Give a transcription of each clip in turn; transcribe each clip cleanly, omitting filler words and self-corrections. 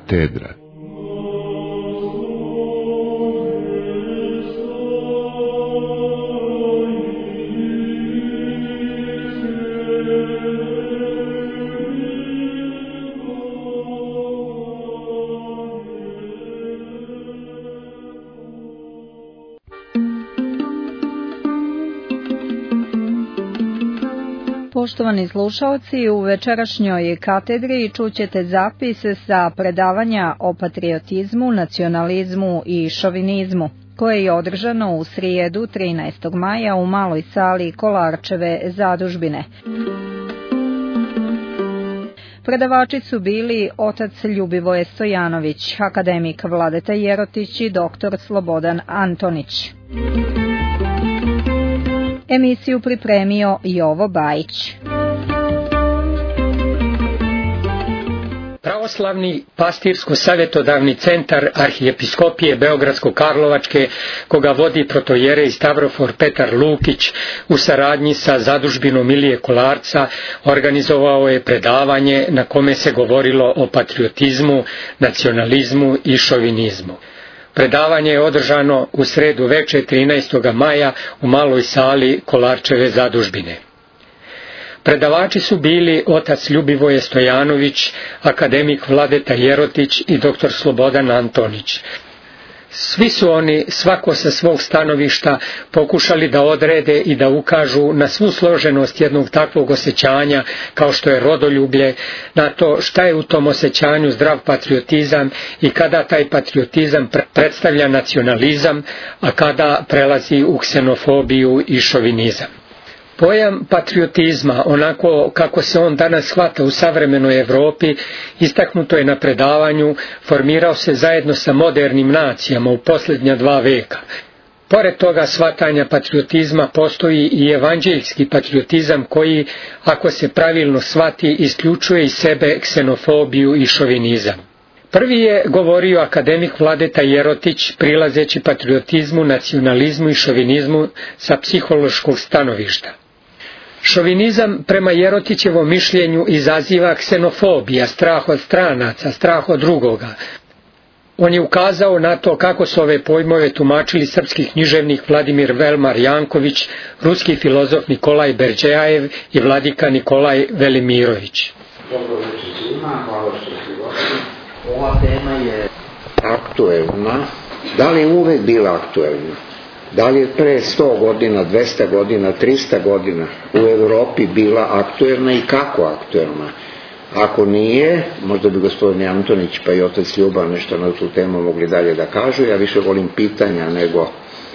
Katedra. Poštovani slušaoci, u večerašnjoj katedri čućete zapis sa predavanja o patriotizmu, nacionalizmu i šovinizmu, koje je održano u srijedu 13. maja u maloj sali Kolarčeve zadužbine. Predavači su bili otac Ljubivoje Stojanović, akademik Vladeta Jerotić i doktor Slobodan Antonić. Emisiju pripremio Jovo Bajić. Pravoslavni pastirsko-savjetodavni centar Arhijepiskopije Beogradsko-Karlovačke, koga vodi protojerej Stavrofor Petar Lukić u saradnji sa zadužbinom Ilije Kolarca, organizovao je predavanje na kome se govorilo o patriotizmu, nacionalizmu i šovinizmu. Predavanje je održano u sredu veče 13. maja u maloj sali Kolarčeve zadužbine. Predavači su bili otac Ljubivoje Stojanović, akademik Vladeta Jerotić i dr. Slobodan Antonić. Svi su oni, svako sa svog stanovišta, pokušali da odrede i da ukažu na svu složenost jednog takvog osjećanja kao što je rodoljublje, na to šta je u tom osjećanju zdrav patriotizam i kada taj patriotizam predstavlja nacionalizam, a kada prelazi u ksenofobiju i šovinizam. Pojam patriotizma, onako kako se on danas shvata u savremenoj Evropi, istaknuto je na predavanju, formirao se zajedno sa modernim nacijama u posljednja 2 veka. Pored toga shvatanja patriotizma postoji i evanđeljski patriotizam koji, ako se pravilno shvati, isključuje iz sebe ksenofobiju i šovinizam. Prvi je govorio akademik Vladeta Jerotić, prilazeći patriotizmu, nacionalizmu i šovinizmu sa psihološkog stanovišta. Šovinizam prema Jerotićevom mišljenju izaziva ksenofobija, strah od stranaca, strah od drugoga. On je ukazao na to kako su ove pojmove tumačili srpski književnik Vladimir Velmar Janković, ruski filozof Nikolaj Berđejajev i vladika Nikolaj Velimirović. Dobro večer svima, hvala što ste došli. Ova tema je aktuelna. Da li je uvek bila aktuelna? Da li je pre 100 godina, 200 godina, 300 godina u Evropi bila aktuelna i kako aktuelna? Ako nije, možda bi gospodin Antonić pa i otac Ljuba nešto na tu temu mogli dalje da kažu. Ja više volim pitanja nego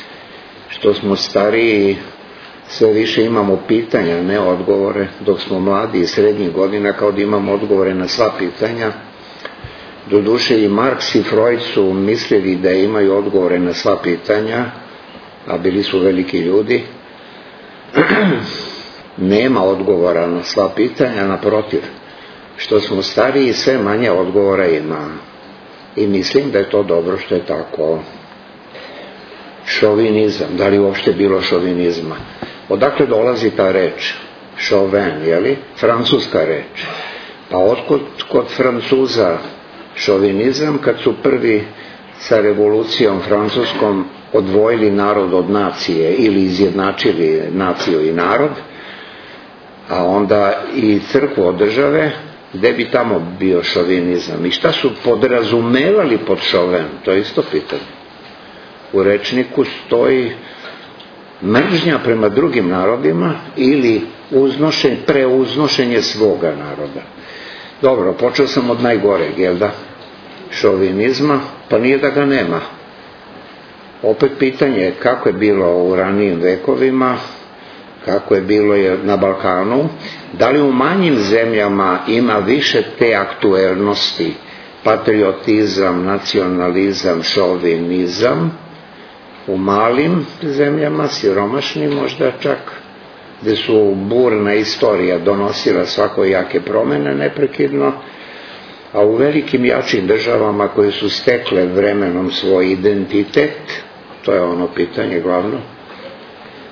što smo stariji, sve više imamo pitanja, ne odgovore, dok smo mladi i srednjih godina kao da imamo odgovore na sva pitanja. Doduše i Marks i Freud su mislili da imaju odgovore na sva pitanja, a bili su veliki ljudi. Nema odgovora na sva pitanja, naprotiv, što smo stariji sve manje odgovora ima. I mislim da je to dobro što je tako. Šovinizam, da li uopšte bilo šovinizma? Odakle dolazi ta reč? Chauvin, jeli? Francuska reč. Pa otkud kod Francuza šovinizam kad su prvi sa revolucijom francuskom odvojili narod od nacije ili izjednačili naciju i narod, a onda i crkvu od države, gde bi tamo bio šovinizam i šta su podrazumevali pod Chauvin, to je isto pitanje. U rečniku stoji mržnja prema drugim narodima ili preuznošenje svoga naroda. Dobro, počeo sam od najgoreg, jel da? Šovinizma, pa nije da ga nema. Opet pitanje je kako je bilo u ranijim vekovima, kako je bilo na Balkanu, da li u manjim zemljama ima više te aktuelnosti, patriotizam, nacionalizam, šovinizam, u malim zemljama, siromašnim možda čak, gde su burna istorija donosila svakojake promene neprekidno, a u velikim jačim državama koje su stekle vremenom svoj identitet, to je ono pitanje glavno,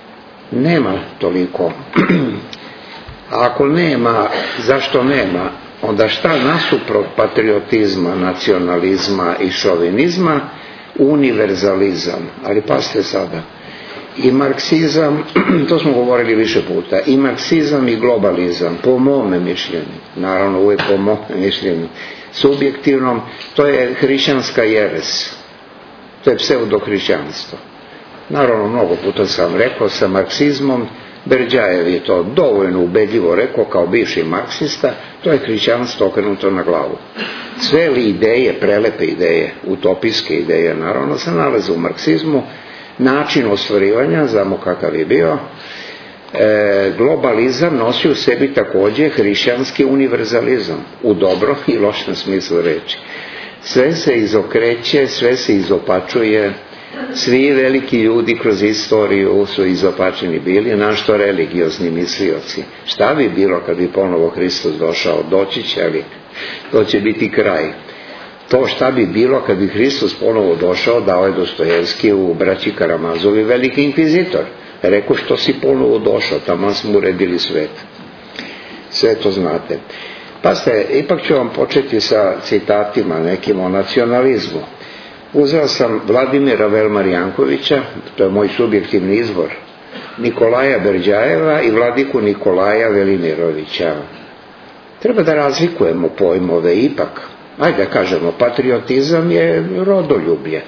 nema toliko. A ako nema, zašto nema? onda šta nasuprot patriotizma, nacionalizma i šovinizma? Univerzalizam. Ali pazite sada, i marksizam, to smo govorili više puta, i marksizam i globalizam, po mome mišljenju, naravno uvijek po mome mišljenju, subjektivnom, to je hrišćanska jeres, to je pseudohrišćanstvo. Naravno, mnogo puta sam rekao, sa marksizmom, Berdjajev je to dovoljno ubedljivo rekao kao bivši marksista, to je hrišćanstvo okrenuto na glavu. Sve li ideje, prelepe ideje, utopijske ideje, naravno, se nalaze u marksizmu, način ostvarivanja, znamo kakav je bio, globalizam nosi u sebi također hrišćanski univerzalizam, u dobro i lošem smislu reči. Sve se izokreće, sve se izopačuje, svi veliki ljudi kroz istoriju su izopačeni bili, našto religiozni mislioci. Šta bi bilo kad bi ponovo Hristos došao? Doći će, ali to će biti kraj. To šta bi bilo kad bi Hristos ponovo došao, dao je Dostojevski u Braći Karamazovi veliki inkvizitor. Rekao, što si ponovo došao, tamo smo uredili svet. Sve to znate. Pazite, ipak ću vam početi sa citatima nekim o nacionalizmu. Uzeo sam Vladimira Velmar-Jankovića, to je moj subjektivni izvor, Nikolaja Berdjajeva i vladiku Nikolaja Velimirovića. Treba da razlikujemo pojmove ipak. Ajde da kažemo, patriotizam je rodoljublje.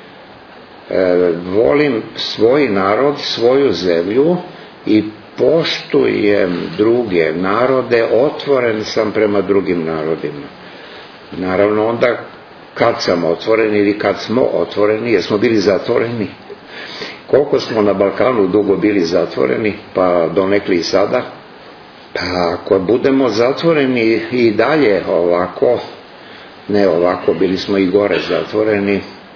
Volim svoj narod, svoju zemlju i poštujem druge narode, otvoren sam prema drugim narodima. Naravno, onda kad sam otvoren ili kad smo otvoreni, jer smo bili zatvoreni. Koliko smo na Balkanu dugo bili zatvoreni, pa donekli i sada. Pa ako budemo zatvoreni i dalje ovako, ne ovako, bili smo i gore zatvoreni,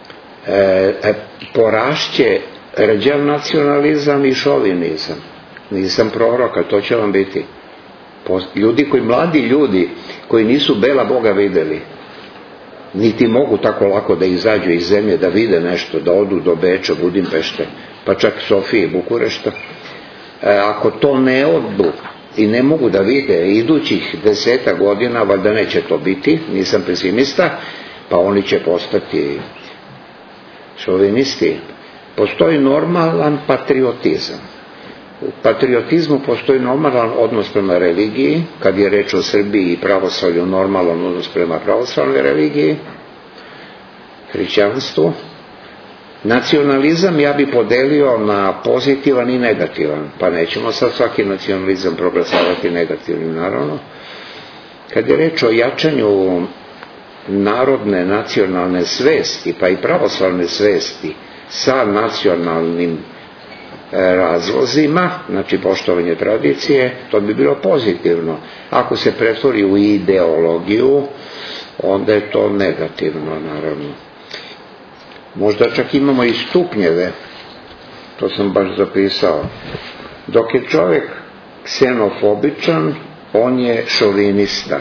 porašće rđav nacionalizam i šovinizam. Nisam proroka, to će vam biti. Mladi ljudi koji nisu bela Boga videli, niti mogu tako lako da izađu iz zemlje, da vide nešto, da odu do Beča, Budimpešte, pa čak Sofije, Bukurešta. Ako to ne odu i ne mogu da vide idućih 10 godina, valjda neće to biti, nisam pesimista, pa oni će postati šovinisti. Postoji normalan patriotizam. U patriotizmu postoji normalan odnos prema religiji, kad je reč o Srbiji i pravoslavlju, normalan odnos prema pravoslavnoj religiji, hrišćanstvu. Nacionalizam ja bi podelio na pozitivan i negativan, pa nećemo sad svaki nacionalizam proglasavati negativnim, naravno. Kad je reč o jačanju narodne, nacionalne svesti, pa i pravoslavne svesti sa nacionalnim razlozima, znači poštovanje tradicije, to bi bilo pozitivno. Ako se pretvori u ideologiju, onda je to negativno, naravno. Možda čak imamo i stupnjeve, to sam baš zapisao. Dok je čovjek ksenofobičan, on je šovinista.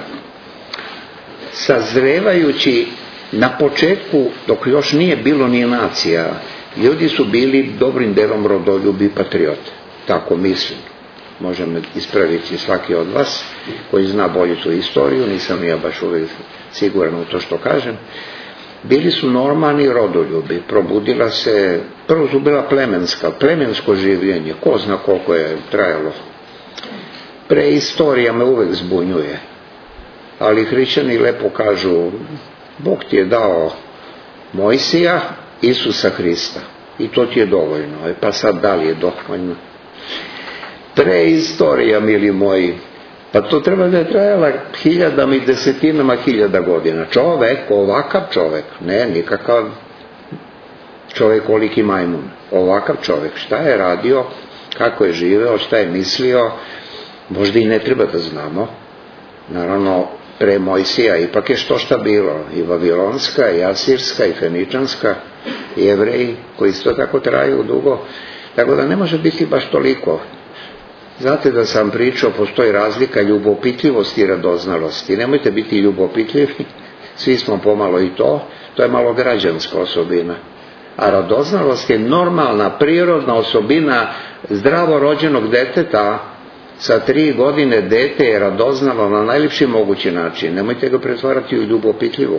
Sazrevajući na početku, dok još nije bilo ni nacija, ljudi su bili dobrim delom rodoljubi patriote. Tako mislim. Može me ispraviti svaki od vas koji zna bolje tu istoriju, nisam ja baš uvijek siguran u to što kažem. Bili su normalni rodoljubi, probudila se, prvo su bila plemensko življenje, ko zna koliko je trajalo. Preistorija me uvijek zbunjuje, ali hrišćani lepo kažu, Bog ti je dao Mojsija, Isusa Hrista, i to ti je dovoljno. Pa sad da li je dovoljno? Preistorija, mili moji, pa to treba da je trajala hiljadama i desetinama hiljada godina. Čovek, ovakav čovek, ne nikakav čovek koliki majmun, ovakav čovek, šta je radio, kako je živeo, šta je mislio, možda i ne treba da znamo. Naravno, pre Mojsija ipak je što šta bilo, i Vavilonska, i Asirska, i Feničanska, i Jevreji, koji isto tako traju dugo, tako da ne može biti baš toliko. Znate da sam pričao, postoji razlika ljubopitljivosti i radoznalosti. Nemojte biti ljubopitljivi, svi smo pomalo i to je malo građanska osobina. A radoznalost je normalna, prirodna osobina zdravo rođenog deteta Sa 3 godine dete je radoznalo na najljepši mogući način. Nemojte ga pretvarati u ljubopitljivog.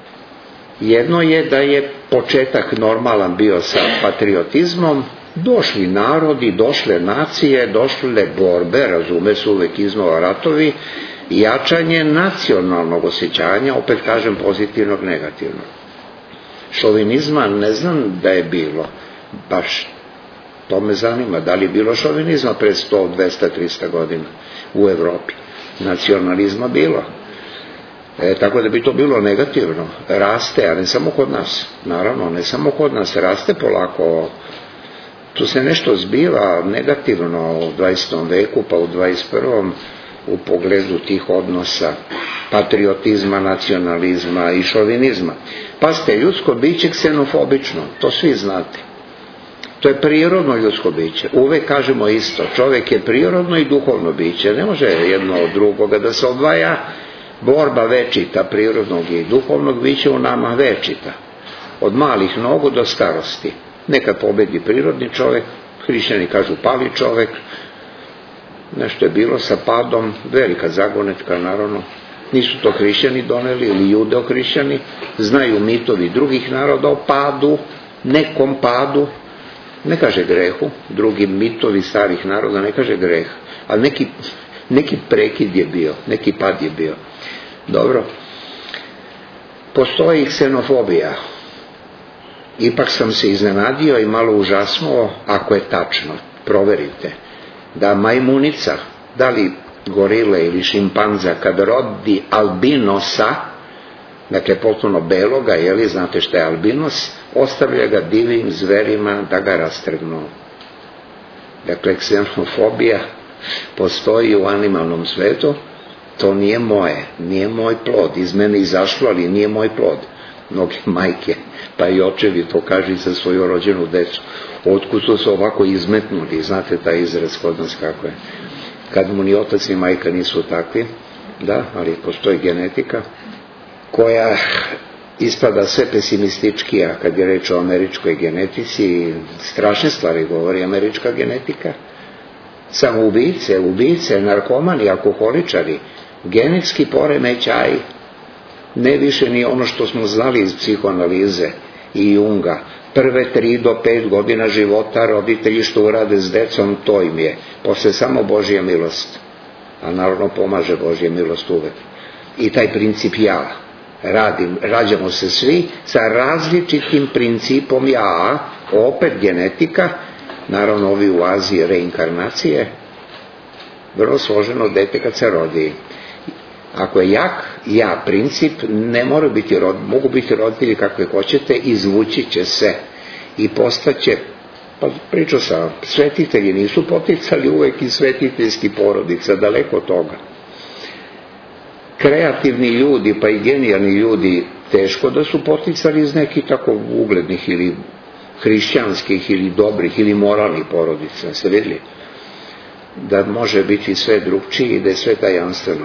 Jedno je da je početak normalan bio sa patriotizmom, došli narodi, došle nacije, došle borbe, razume se uvek iznova ratovi, jačanje nacionalnog osjećanja, opet kažem pozitivnog, negativnog. Šovinizma ne znam da je bilo, baš to me zanima, da li je bilo šovinizma pred 100, 200, 300 godina u Evropi. Nacionalizma bilo. Tako da bi to bilo negativno. Raste, a ne samo kod nas. Naravno, ne samo kod nas, raste polako. Tu se nešto zbiva negativno u 20. veku, pa u 21. u pogledu tih odnosa patriotizma, nacionalizma i šovinizma. Pa ste ljudsko biće ksenofobično, to svi znate. To je prirodno ljudsko biće. Uvek kažemo isto, čovjek je prirodno i duhovno biće. Ne može jedno od drugoga da se odvaja. Borba večita prirodnog i duhovnog bića u nama večita. Od malih nogu do starosti. Nekad pobedi prirodni čovjek, hrišćani kažu pali čovjek. Nešto je bilo sa padom, velika zagonetka naravno. Nisu to hrišćani doneli ili judeo-hrišćani. Znaju mitovi drugih naroda o padu, nekom padu. Ne kaže grehu, drugi mitovi starih naroda ne kaže greh, ali neki prekid je bio, neki pad je bio. Dobro, postoji ksenofobija. Ipak sam se iznenadio i malo užasnuo, ako je tačno, proverite, da majmunica, da li gorile ili šimpanza, kad rodi albinosa, dakle potpuno beloga, znate šta je albinos, ostavlja ga divim zverima da ga rastrgnu. Dakle, ksenofobija postoji u animalnom svetu, to nije moje, nije moj plod, iz mene izašlo, ali nije moj plod. Mnoge majke, pa i očevi to kažu za svoju rođenu decu. Otkud su se ovako izmetnuli, znate taj izraz kod nas kako je. Kad mu ni otac ni majka nisu takvi, da, ali postoji genetika koja ispada sve pesimističkija kad je reč o američkoj genetici. Strašne stvari govori američka genetika. Samo ubice, narkomani, alkoholičari, genetski poremećaj, ne više ni ono što smo znali iz psihoanalize i Junga. Prve 3 do 5 godina života roditelji što urade s decom, to im je. Posle samo Božja milost. A naravno pomaže Božja milost uvek. I taj princip ja. Rađamo se svi sa različitim principom ja, opet genetika, naravno ovi u Aziji reinkarnacije, vrlo složeno dete kad se rodi. Ako je jak ja princip, ne moraju biti mogu biti roditelji kakve hoćete, izvući će se i postaće, pa pričao sam, svetitelji nisu poticali uvek i svetiteljski porodica, daleko od toga. Kreativni ljudi, pa i genijalni ljudi, teško da su poticali iz nekih tako uglednih ili hrišćanskih ili dobrih ili moralnih porodica, se vidjeli? Da može biti sve drugčije i da je sve tajanstveno.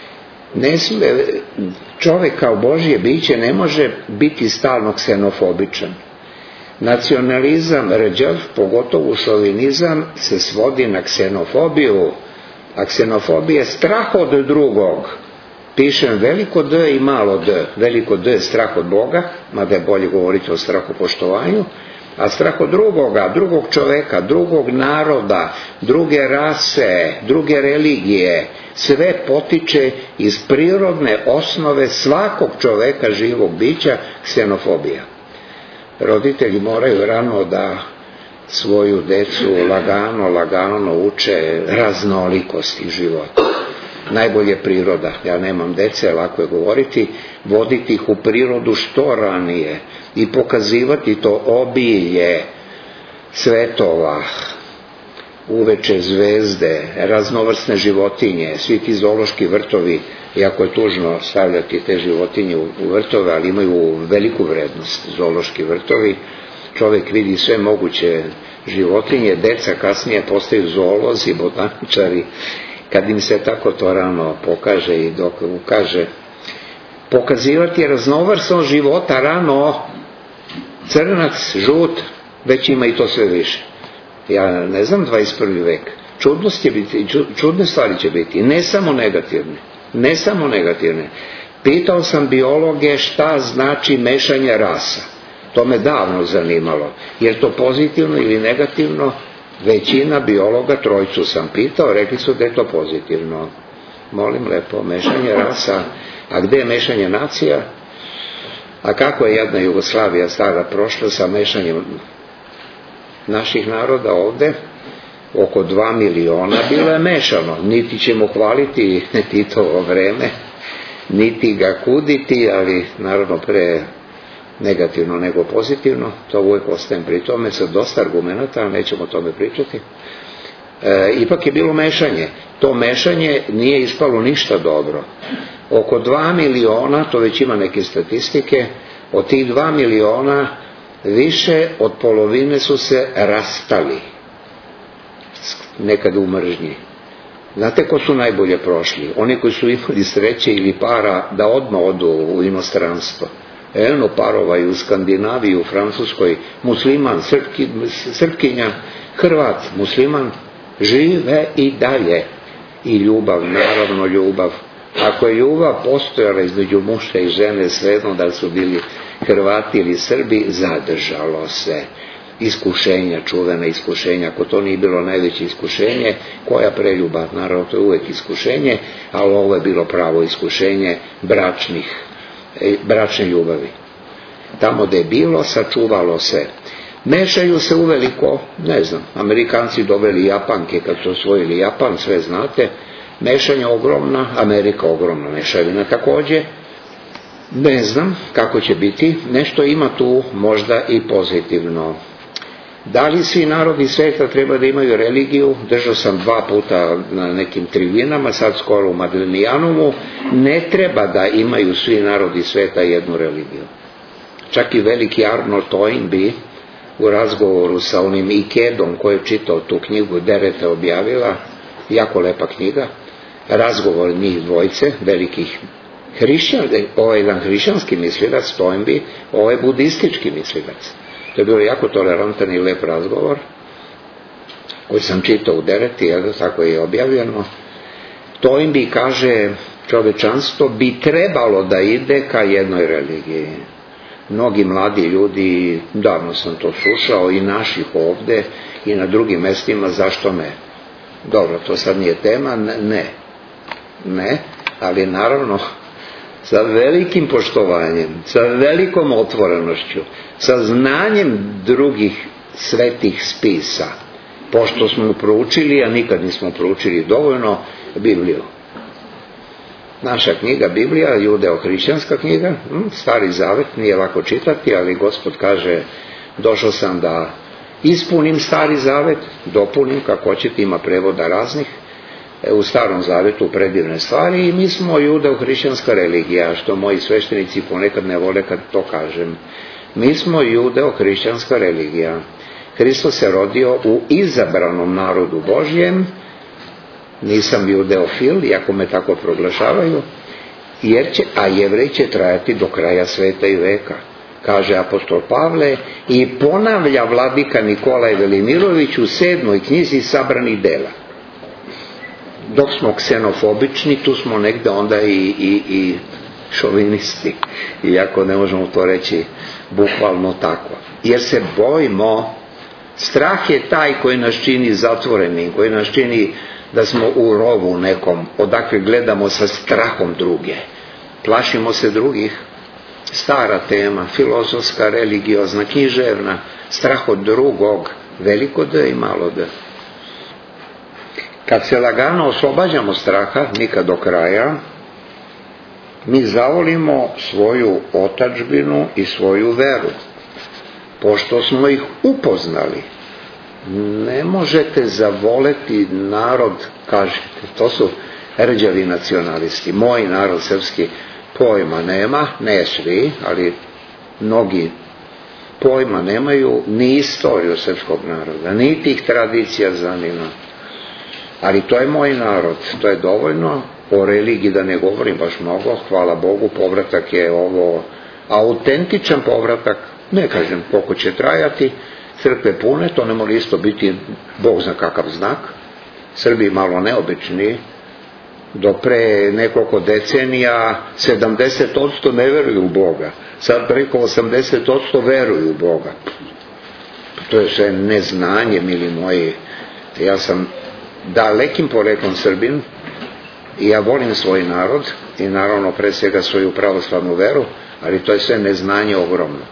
Čovjek kao Božje biće ne može biti stalno ksenofobičan. Nacionalizam, rđav, pogotovo šovinizam, se svodi na ksenofobiju, a ksenofobija je strah od drugog. Pišem veliko D i malo D. Veliko D je strah od Boga, mada je bolje govoriti o strahopoštovanju, a strah od drugoga, drugog čoveka, drugog naroda, druge rase, druge religije, sve potiče iz prirodne osnove svakog čoveka, živog bića, ksenofobija. Roditelji moraju rano da svoju decu lagano uče raznolikosti života. Najbolje priroda, ja nemam dece, lako je govoriti, voditi ih u prirodu što ranije i pokazivati to obilje svetova, uveče zvezde, raznovrsne životinje, svi ti zoološki vrtovi, iako je tužno stavljati te životinje u vrtove, ali imaju veliku vrednost zoološki vrtovi, čovjek vidi sve moguće životinje, deca kasnije postaju zoolozi, botaničari, kad im se tako to rano pokaže i dok ukaže. Pokazivati raznovrsnost života rano, crnac, žut, već ima i to sve više. Ja ne znam 21. vek, čudne stvari će biti, ne samo negativne. Pitao sam biologe šta znači mešanje rasa. To me davno zanimalo. Je li to pozitivno ili negativno? Većina biologa, trojicu sam pitao, rekli su da je to pozitivno. Molim lepo, mešanje rasa. A gde je mešanje nacija? A kako je jedna Jugoslavija stara prošla sa mešanjem naših naroda ovde? Oko 2 miliona bilo je mešano. Niti ćemo hvaliti Titovo vreme, niti ga kuditi, ali naravno pre negativno nego pozitivno. To uvijek ostajem pri tome sa dosta argumenta, ali nećemo o tome pričati. Ipak je bilo mešanje. To mešanje nije ispalo ništa dobro. Oko 2 miliona, to već ima neke statistike, od tih 2 miliona više od polovine su se rastali. Nekad u mržnji. Znate ko su najbolje prošli? Oni koji su imali sreće ili para da odmah odu u inostranstvo. Eno parova i u Skandinaviji, u Francuskoj, musliman, Srpkinja, Hrvat, musliman, žive i dalje. I ljubav, naravno ljubav. Ako je ljubav postojala između muža i žene, svejedno da su bili Hrvati ili Srbi, zadržalo se. Iskušenja, čuvena iskušenja, ako to nije bilo najveće iskušenje, koja preljubav, naravno to je uvijek iskušenje, ali ovo je bilo pravo iskušenje bračne ljubavi. Tamo gde je bilo, sačuvalo se. Mešaju se uveliko, ne znam, Amerikanci doveli Japanke kad su osvojili Japan, sve znate, mešanja ogromna, Amerika ogromna mešavina takođe. Ne znam kako će biti, nešto ima tu možda i pozitivno. Da li svi narodi sveta treba da imaju religiju? Držao sam 2 puta na nekim tribinama, sad skoro u Madlenijanumu. Ne treba da imaju svi narodi sveta jednu religiju. Čak i veliki Arnold Toynbee u razgovoru sa onim Ikedom koji je čitao tu knjigu, Derete objavila, jako lepa knjiga, razgovor njih dvojce, velikih ovo je jedan hrišćanski mislilac, Toynbee, ovo je budistički mislilac. To je bilo jako tolerantan i lep razgovor koji sam čitao u Dereti, tako je objavljeno. Toynbee kaže, čovečanstvo bi trebalo da ide ka jednoj religiji. Mnogi mladi ljudi, davno sam to slušao, i naših ovde i na drugim mestima, zašto ne? Dobro, to sad nije tema, ne, ali naravno sa velikim poštovanjem, sa velikom otvorenošću, sa znanjem drugih svetih spisa, pošto smo proučili, a nikad nismo proučili dovoljno, Bibliju. Naša knjiga, Biblija, judeo-hrišćanska knjiga, Stari zavet, nije lako čitati, ali Gospod kaže, došao sam da ispunim Stari zavet, dopunim, kako hoćete, ima prevoda raznih, u Starom zavetu predivne stvari, i mi smo judeo-hrišćanska religija, što moji sveštenici ponekad ne vole kad to kažem. Mi smo judeo-hrišćanska religija. Hristos se rodio u izabranom narodu Božjem, nisam judeofil, iako me tako proglašavaju, a Jevrej će trajati do kraja sveta i veka, kaže apostol Pavle, i ponavlja vladika Nikolaj Velimirović u 7. knjizi Sabranih dela. Dok smo ksenofobični, tu smo negde onda i šovinisti, iako ne možemo to reći bukvalno tako. Jer se bojimo, strah je taj koji nas čini zatvorenim, koji nas čini da smo u rovu nekom, odakle gledamo sa strahom druge. Plašimo se drugih. Stara tema, filozofska, religiozna, književna, strah od drugog, veliko D i malo D. Kad se lagano oslobađamo straha, nikad do kraja, mi zavolimo svoju otadžbinu i svoju veru, pošto smo ih upoznali. Ne možete zavoleti narod, kažete, to su rđavi nacionalisti. Moj narod srpski pojma nema, ne svi, ali mnogi pojma nemaju, ni istoriju srpskog naroda, ni tih tradicija zanima. Ali to je moj narod, to je dovoljno. O religiji da ne govorim baš mnogo, hvala Bogu, povratak je ovo autentičan povratak, ne kažem koliko će trajati, crkve pune, to ne može isto biti Bog zna kakav znak, Srbi malo neobični, do pre nekoliko decenija 70% ne veruju u Boga, sad preko 80% veruju u Boga. To je sve neznanje, mili moji. Ja sam dalekim poreklom Srbin i ja volim svoj narod i naravno pre svega svoju pravoslavnu veru, ali to je sve neznanje ogromno.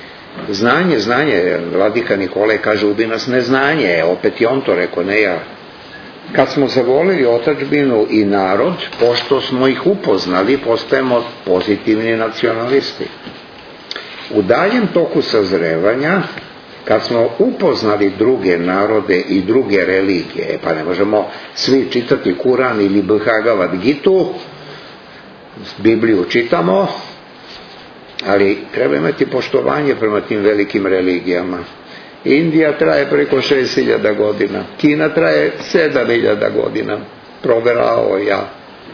Znanje, vladika Nikolaj kaže ubi nas neznanje, opet i on to rekao, ne ja. Kad smo zavolili otadžbinu i narod, pošto smo ih upoznali, postajemo pozitivni nacionalisti. U daljem toku sazrevanja, kad smo upoznali druge narode i druge religije, pa ne možemo svi čitati Kuran ili Bhagavad Gitu, Bibliju čitamo, ali treba imati poštovanje prema tim velikim religijama. Indija traje preko 6000 godina, Kina traje 7000 godina, proverao ja.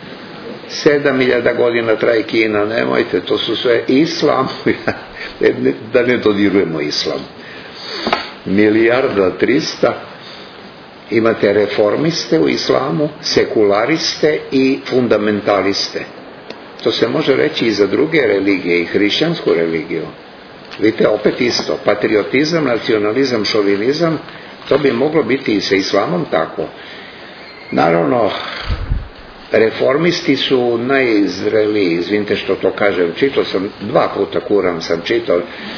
7000 godina traje Kina, nemojte, to su sve islam, da ne dodirujemo islam. 1.300.000.000, imate reformiste u islamu, sekulariste i fundamentaliste. To se može reći i za druge religije, i hrišćansku religiju. Vidite, opet isto, patriotizam, nacionalizam, šovinizam, to bi moglo biti i sa islamom tako. Naravno, reformisti su najzreliji, izvinite što to kažem, čitao sam 2 puta Kuran sam čitao,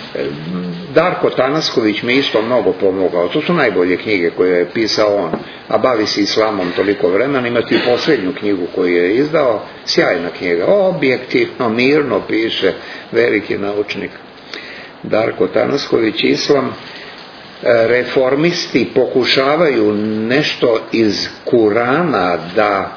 Darko Tanasković mi isto mnogo pomogao, to su najbolje knjige koje je pisao on, a bavi se islamom toliko vremena, imate i posljednju knjigu koju je izdao, sjajna knjiga, objektivno, mirno piše, veliki naučnik. Darko Tanasković, islam. Reformisti pokušavaju nešto iz Kurana da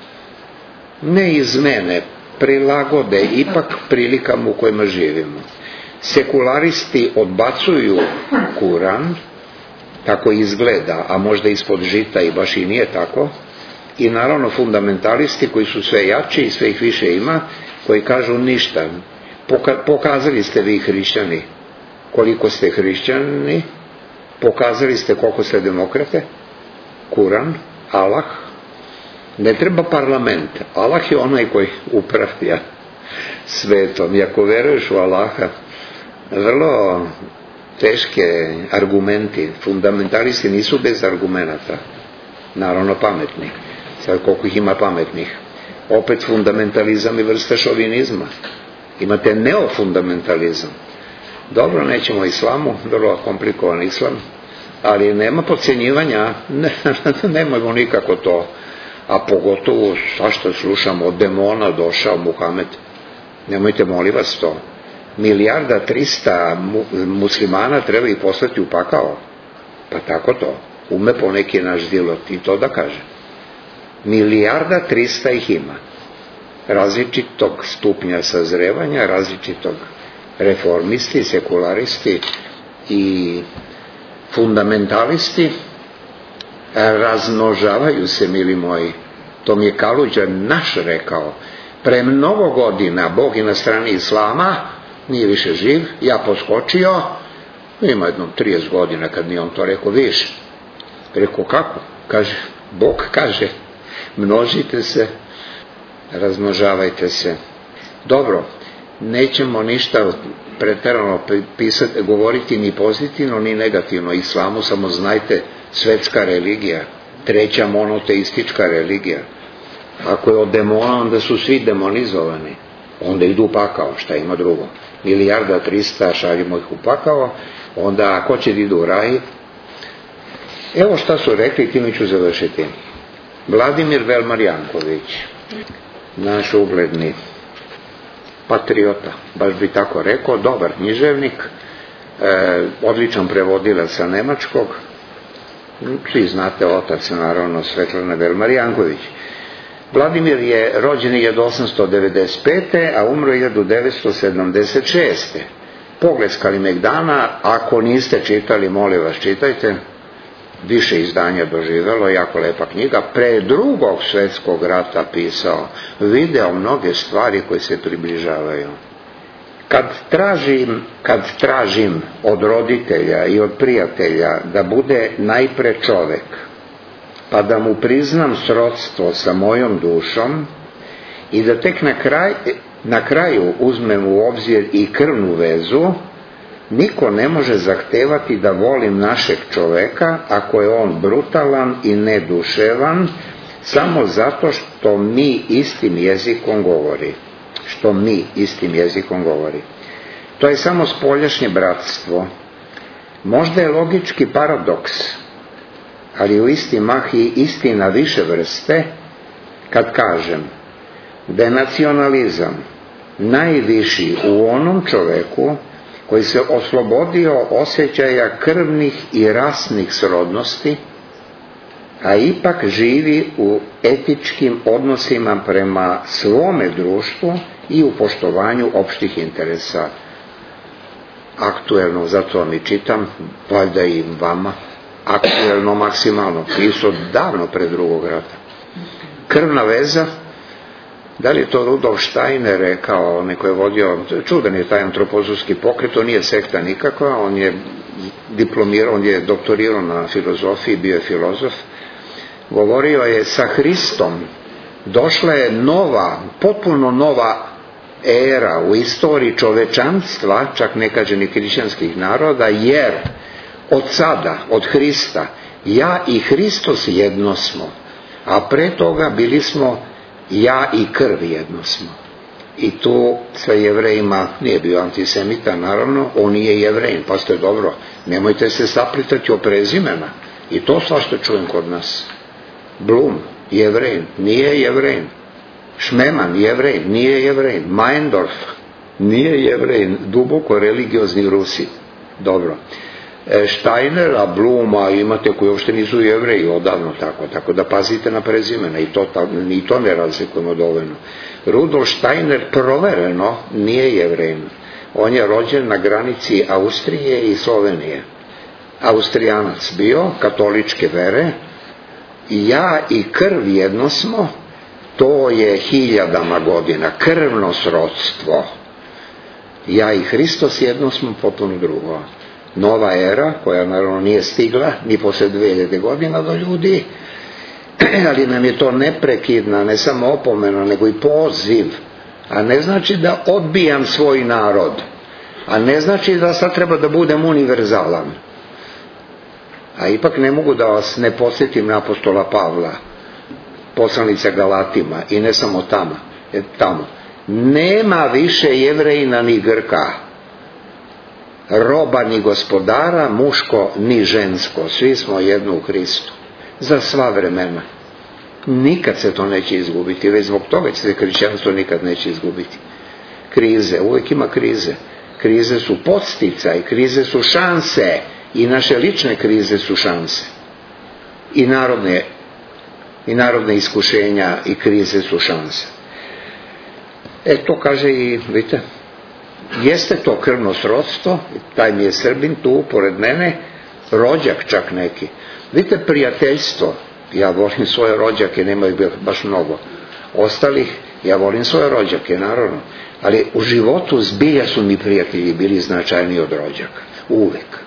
ne izmene, prilagode ipak prilikama u kojima živimo. Sekularisti odbacuju Kuran, tako izgleda, a možda ispod žita i baš i nije tako, i naravno fundamentalisti koji su sve jači i sve ih više ima, koji kažu ništa. Pokazali ste vi hrišćani koliko ste hrišćani, pokazali ste koliko ste demokrate, Kuran, Allah, ne treba parlament, Allah je onaj koji upravlja svetom. I ako veruješ u Allaha, vrlo teške argumenti, fundamentalisti nisu bez argumenata, naravno pametni, sad koliko ih ima pametnih. Opet fundamentalizam i vrsta šovinizma, imate neofundamentalizam. Dobro, nećemo o islamu, vrlo komplikovan islam, ali nema podcjenjivanja, nemojmo nikako to, a pogotovo što slušamo, od demona došao Muhamed, nemojte molim vas to. 1.300.000.000 muslimana treba ih poslati u pakao, pa tako to, ume poneki naš dilot i to da kaže. 1.300.000.000 ih ima, različitog stupnja sazrevanja, različitog, reformisti, sekularisti i fundamentalisti, razmnožavaju se, mili moji. To mi je Kaluđa naš rekao. Pre mnogo godina Bog je na strani islama, nije više živ, ja poskočio, ima jednom 30 godina kad mi on to rekao, više. Rekao, kako? Kaže, Bog kaže, množite se, razmnožavajte se. Dobro, nećemo ništa preterano govoriti ni pozitivno ni negativno islamu, samo znajte, svetska religija, treća monoteistička religija. Ako je od demona, onda su svi demonizovani, onda idu u pakao, šta ima drugo. 1.300.000 šaljimo ih u pakao, onda ako će da idu u raj. Evo šta su rekli, time ću završiti. Vladimir Velmar Janković, naš ugledni patriota, baš bi tako rekao, dobar književnik, odličan prevodilac sa nemačkog, svi znate, otac naravno Svetlana Velmar Janković. Vladimir je rođen 1895. a umro 1976. Pogled s Kalimegdana, ako niste čitali, molim vas, čitajte, više izdanja doživelo, jako lepa knjiga, pre Drugog svjetskog rata pisao, video mnoge stvari koje se približavaju. Kad tražim od roditelja i od prijatelja da bude najpre čovek, pa da mu priznam srodstvo sa mojom dušom i da tek na kraju uzmem u obzir i krvnu vezu, niko ne može zahtevati da volim našeg čoveka ako je on brutalan i neduševan, samo zato što mi istim jezikom govori. To je samo spoljašnje bratstvo. Možda je logički paradoks, ali u isti mah i istina više vrste, kad kažem da je nacionalizam najviši u onom čoveku koji se oslobodio osjećaja krvnih i rasnih srodnosti, a ipak živi u etičkim odnosima prema svome društvu i u poštovanju opštih interesa. Aktuelno, zato vam i čitam, valjda i vama, aktuelno maksimalno, pisao davno pre Drugog rata. Krvna veza, da li je to Rudolf Steiner rekao, neko je vodio, čudan je taj antropozofski pokret, to nije sekta nikakva, on je diplomirao, on je doktorirao na filozofiji, bio je filozof, govorio je sa Hristom došla je nova, potpuno nova era u istoriji čovečanstva, čak ne kaže ni hrišćanskih naroda, jer od sada, od Hrista, ja i Hristos jedno smo, a pre toga bili smo ja i krv jedno smo. I tu sa Jevrejima, nije bio antisemita naravno, on nije Jevrejin, pa ste dobro, nemojte se saplitati o prezimena, i to svašta čujem kod nas. Blum, Jevrejin, nije Jevrejin. Šmeman, Jevrejin, nije Jevrejin. Majndorf, nije Jevrejin, duboko religiozni Rusi. Dobro. Steinera, Bluma imate koji uopšte nisu Jevreji odavno tako da pazite na prezimena, i to ne razlikujemo dovoljno. Rudolf Steiner provereno nije Jevrejin. On je rođen na granici Austrije i Slovenije. Austrijanac bio, katoličke vere, i ja i krv jedno smo, to je 1000 godina, krvno srodstvo. Ja i Hristos jedno smo, potpuno drugo. Nova era, koja naravno nije stigla ni posle 2000 godina do ljudi, ali nam je to neprekidna, ne samo opomena, nego i poziv. A ne znači da odbijam svoj narod, a ne znači da sad treba da budem univerzalan. A ipak ne mogu da vas ne podsjetim na apostola Pavla, poslanica Galatima, i ne samo tamo. Nema više Jevrejina ni Grka, roba ni gospodara, muško ni žensko, svi smo jedno u Hristu, za sva vremena. Nikad se to neće izgubiti, već zbog toga se hrišćanstvo nikad neće izgubiti. Krize, uvijek ima krize. Krize su podsticaj, krize su šanse, i naše lične krize su šanse. I narodne iskušenja i krize su šanse. To kaže i, vidite, jeste to krvno srodstvo, taj mi je Srbin tu pored mene, rođak čak neki. Vidite, prijateljstvo, ja volim svoje rođake, nema ih baš mnogo. Ostalih, ja volim svoje rođake, naravno, ali u životu zbilja su mi prijatelji bili značajniji od rođaka, uvek.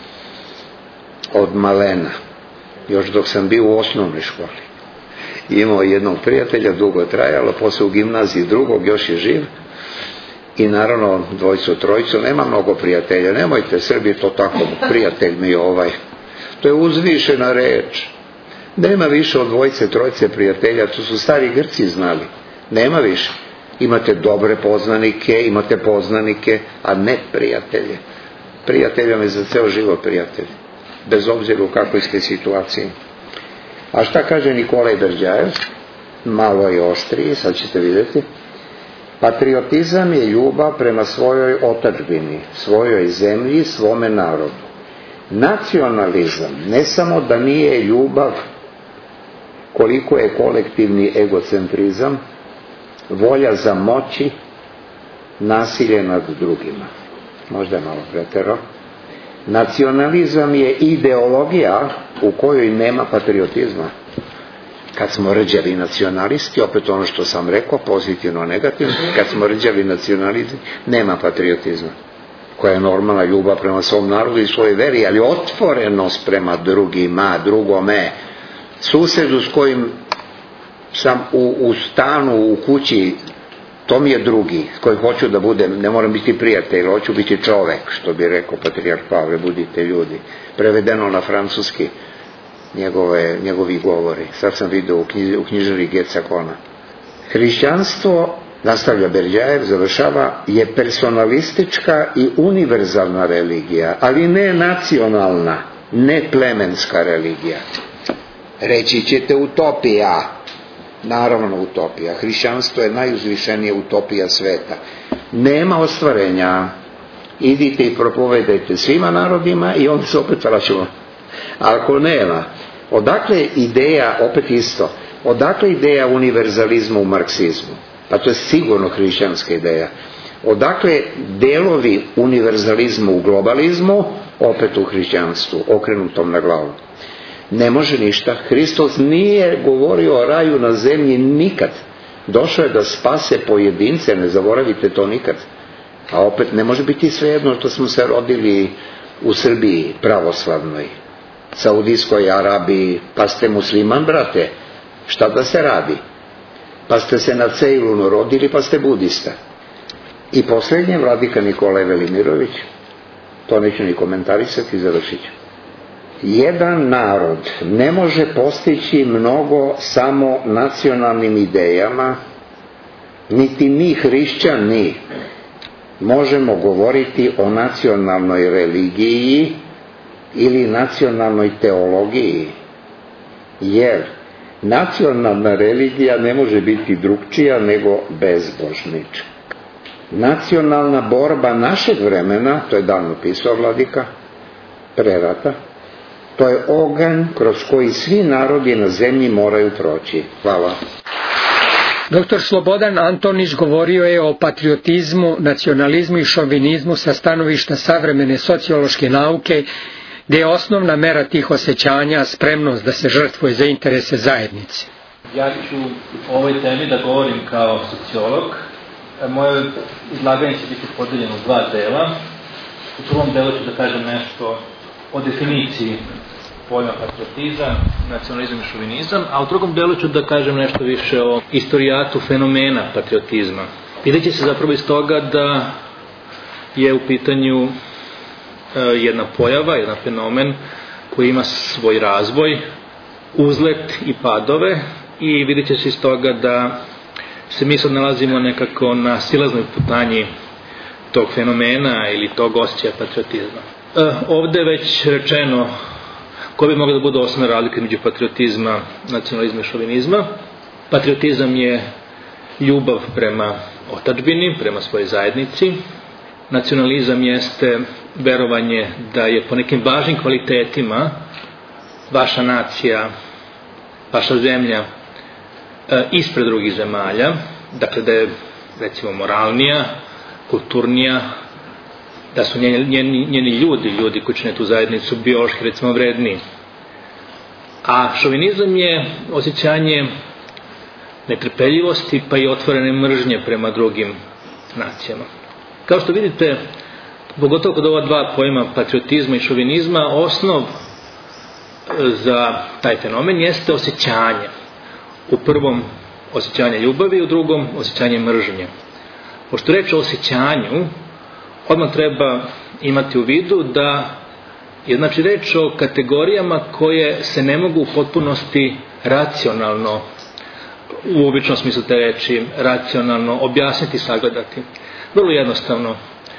Od malena, još dok sam bio u osnovnoj školi. Imao jednog prijatelja, dugo trajalo, posle u gimnaziji drugog, još je živ, i naravno dvojicu, trojicu, nema mnogo prijatelja, nemojte Srbi to tako, prijatelj mi je to je uzvišena reč, nema više od dvojice, trojice prijatelja, to su stari Grci znali, nema više, imate dobre poznanike, a ne prijatelje. Prijateljom je za ceo život prijatelj, bez obzira u kakvoj ste situaciji. A šta kaže Nikolaj Berđajev? Malo je oštriji, sad ćete vidjeti. Patriotizam je ljubav prema svojoj otadžbini, svojoj zemlji, svome narodu. Nacionalizam ne samo da nije ljubav, koliko je kolektivni egocentrizam, volja za moći, nasilje nad drugima. Možda je malo preterao. Nacionalizam je ideologija u kojoj nema patriotizma. Kad smo rđavi nacionalisti, opet ono što sam rekao, pozitivno, negativno, kad smo rđavi nacionalisti, nema patriotizma, koja je normalna ljubav prema svom narodu i svojoj veri, ali otvorenost prema drugima, drugome, Susedu s kojim sam u stanu, u kući, to mi je drugi, s kojim hoću da budem, ne moram biti prijatelj, hoću biti čovek, što bi rekao patrijarh Pavle, budite ljudi. Prevedeno na francuski njegovi govori. Sad sam vidio u knjižari Gecakona. Hrišćanstvo, nastavlja Berdjajev, završava, je personalistička i univerzalna religija, ali ne nacionalna, ne plemenska religija. Reći ćete utopija. Naravno utopija. Hrišćanstvo je najuzvišenija utopija sveta. Nema ostvarenja. Idite i propovedajte svima narodima i onda se opet vraćamo. Ako nema, odakle ideja, opet isto, odakle ideja univerzalizma u marksizmu? Pa to je sigurno hrišćanska ideja. Odakle delovi univerzalizma u globalizmu? Opet u hrišćanstvu, okrenutom na glavu. Ne može ništa. Hristos nije govorio o raju na zemlji nikad. Došao je da spase pojedince, ne zaboravite to nikad. A opet ne može biti svejedno što smo se rodili u Srbiji pravoslavnoj, Saudijskoj Arabiji, pa ste musliman, brate. Šta da se radi? Pa ste se na Ceylonu rodili, pa ste budista. I posljednje, vladika Nikolaj Velimirović, to neću ni komentarisati, završit ću. Jedan narod ne može postići mnogo samo nacionalnim idejama, niti mi hrišćani možemo govoriti o nacionalnoj religiji ili nacionalnoj teologiji, jer nacionalna religija ne može biti drugčija nego bezbožnička. Nacionalna borba našeg vremena, to je davno pisao vladika, pre rata, to je oganj kroz koji svi narodi na zemlji moraju proći. Hvala. Dr. Slobodan Antonić govorio je o patriotizmu, nacionalizmu i šovinizmu sa stanovišta savremene sociološke nauke, gdje je osnovna mera tih osjećanja spremnost da se žrtvuje za interese zajednice. Ja ću o ovoj temi da govorim kao sociolog. Moje izlaganje će biti podeljeno u dva dela. U prvom delu ću da kažem nešto o definiciji pojma patriotizam, nacionalizam i šovinizam, a u drugom delu ću da kažem nešto više o istorijatu fenomena patriotizma. Vidjet će se zapravo iz toga da je u pitanju jedna pojava, jedan fenomen koji ima svoj razvoj, uzlet i padove, i vidjet će se iz toga da se mi sad nalazimo nekako na silaznoj putanji tog fenomena ili tog osjećaja patriotizma. Ovde je već rečeno koje bi mogla da bude osnovna razlika među patriotizma, nacionalizma i šovinizma. Patriotizam je ljubav prema otadžbini, prema svojoj zajednici. Nacionalizam jeste verovanje da je po nekim važnim kvalitetima vaša nacija, vaša zemlja ispred drugih zemalja, dakle da je recimo moralnija, kulturnija, da su njeni ljudi koji čine tu zajednicu biološki recimo vredniji. A šovinizam je osjećanje netrpeljivosti pa i otvorene mržnje prema drugim nacijama. Kao što vidite, pogotovo kod ova dva pojma patriotizma i šovinizma, osnov za taj fenomen jeste osjećanje. U prvom osjećanje ljubavi, u drugom osjećanje mržnje. Pošto reč o osjećanju, odmah treba imati u vidu da je znači reč o kategorijama koje se ne mogu u potpunosti racionalno, u običnom smislu te reči, racionalno objasniti i sagledati. Vrlo jednostavno.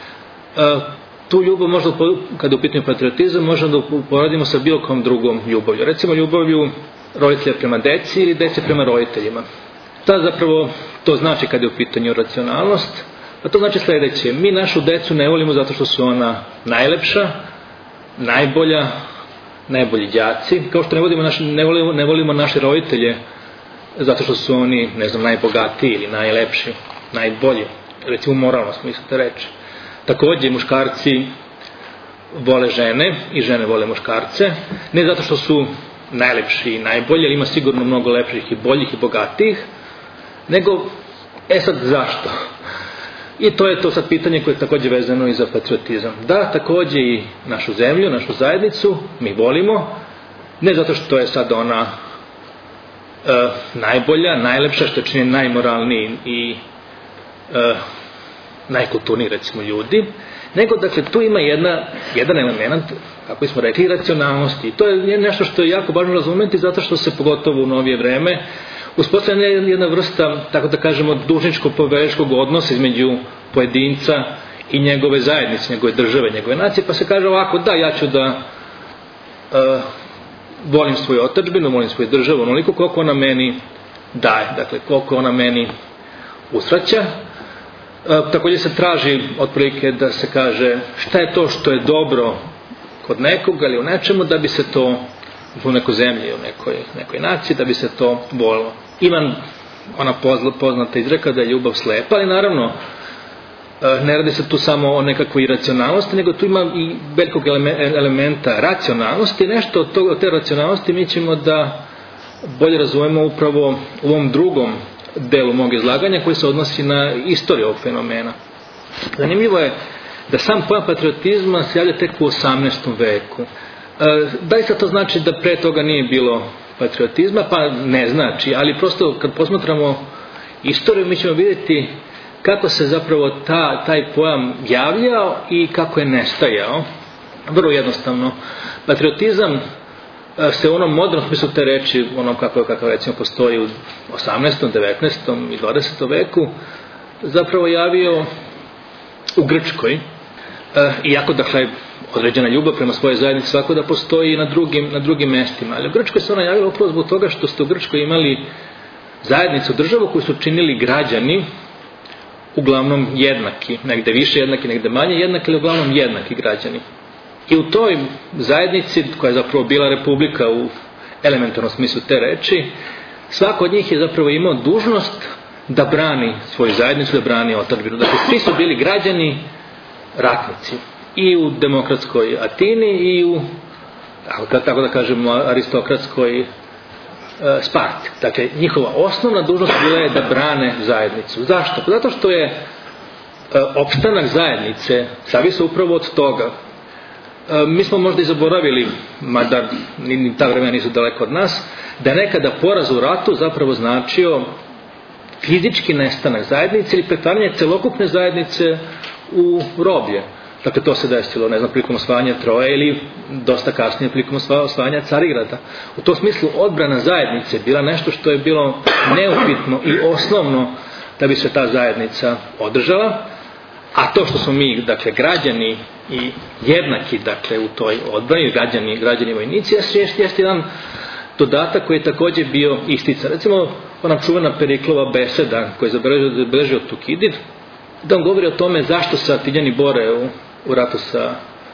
Tu ljubav možda, kada je u pitanju patriotizam, možemo da uporedimo sa bilo kom drugom ljubavlju. Recimo ljubavlju roditelja prema deci ili dece prema roditeljima. Šta zapravo to znači kada je u pitanju racionalnost? A to znači sljedeće: mi našu decu ne volimo zato što su ona najlepša, najbolja, najbolji đaci, kao što ne volimo naše roditelje zato što su oni, ne znam, najbogatiji ili najlepši, najbolji, recimo u moralnom smislu te reči. Takođe muškarci vole žene i žene vole muškarce, ne zato što su najlepši i najbolji, ali ima sigurno mnogo lepših i boljih i bogatijih, nego, sad zašto? I to je to sad pitanje koje je takođe vezano i za patriotizam. Da, takođe i našu zemlju, našu zajednicu mi volimo, ne zato što je sad ona najbolja, najlepša, što čini najmoralniji i najkulturniji, recimo, ljudi, nego, dakle, tu ima jedan element, kako smo rekli, racionalnosti. I to je nešto što je jako važno razumeti, zato što se, pogotovo u novije vreme, uspostavlja jedna vrsta, tako da kažemo, dužničko-poveričkog odnosa između pojedinca i njegove zajednice, njegove države, njegove nacije, pa se kaže ovako, da, ja ću da volim svoju otadžbinu, volim svoju državu, onoliko koliko ona meni daje, dakle, koliko ona meni usraća. Također se traži otprilike da se kaže šta je to što je dobro kod nekoga ili u nečemu, da bi se to u nekoj zemlji, u nekoj naciji, da bi se to volilo. Ima ona poznata izreka da je ljubav slepa, ali naravno ne radi se tu samo o nekakvoj iracionalnosti, nego tu ima i velikog elementa racionalnosti. Nešto od te racionalnosti mi ćemo da bolje razumemo upravo u ovom drugom delu mog izlaganja koji se odnosi na istoriju ovog fenomena. Zanimljivo je da sam pojam patriotizma se javlja tek u 18. veku. Da li sad to znači da pre toga nije bilo patriotizma? Pa ne znači, ali prosto kad posmatramo istoriju mi ćemo vidjeti kako se zapravo taj pojam javljao i kako je nestajao. Vrlo jednostavno. Patriotizam se u onom modernom smislu te reči, onom kako recimo postoji u 18., 19. i 20. veku, zapravo javio u Grčkoj, iako, dakle, određena ljubav prema svojoj zajednici svako da postoji i na drugim mestima. Ali u Grčkoj se ona javila upravo zbog toga što ste u Grčkoj imali zajednicu, državu koju su činili građani, uglavnom jednaki, negde više jednaki, negde manje jednaki, ali uglavnom jednaki građani. I u toj zajednici, koja je zapravo bila republika u elementarnom smislu te reči, svako od njih je zapravo imao dužnost da brani svoju zajednicu, da brani otadžbinu. Dakle, svi su bili građani ratnici. I u demokratskoj Atini i u, tako da kažemo, aristokratskoj Sparti. Dakle, njihova osnovna dužnost bila je da brane zajednicu. Zašto? Zato što je opstanak zajednice zavisi upravo od toga. Mi smo možda i zaboravili, mada ni ta vremena nisu daleko od nas, da je nekada poraz u ratu zapravo značio fizički nestanak zajednice ili pretvaranje celokupne zajednice u roblje. Dakle, to se desilo, ne znam, prilikom osvajanja Troje ili dosta kasnije prilikom osvajanja Carigrada. U tom smislu odbrana zajednice bila nešto što je bilo neupitno i osnovno da bi se ta zajednica održala, a to što smo mi, dakle, građani i jednaki, dakle, u toj odbrani, građani vojnici, jeste jedan dodatak koji je također bio istican. Recimo, ona čuvena Periklova beseda koju je zabeležio Tukidid, da on govori o tome zašto se Atinjani bore u ratu sa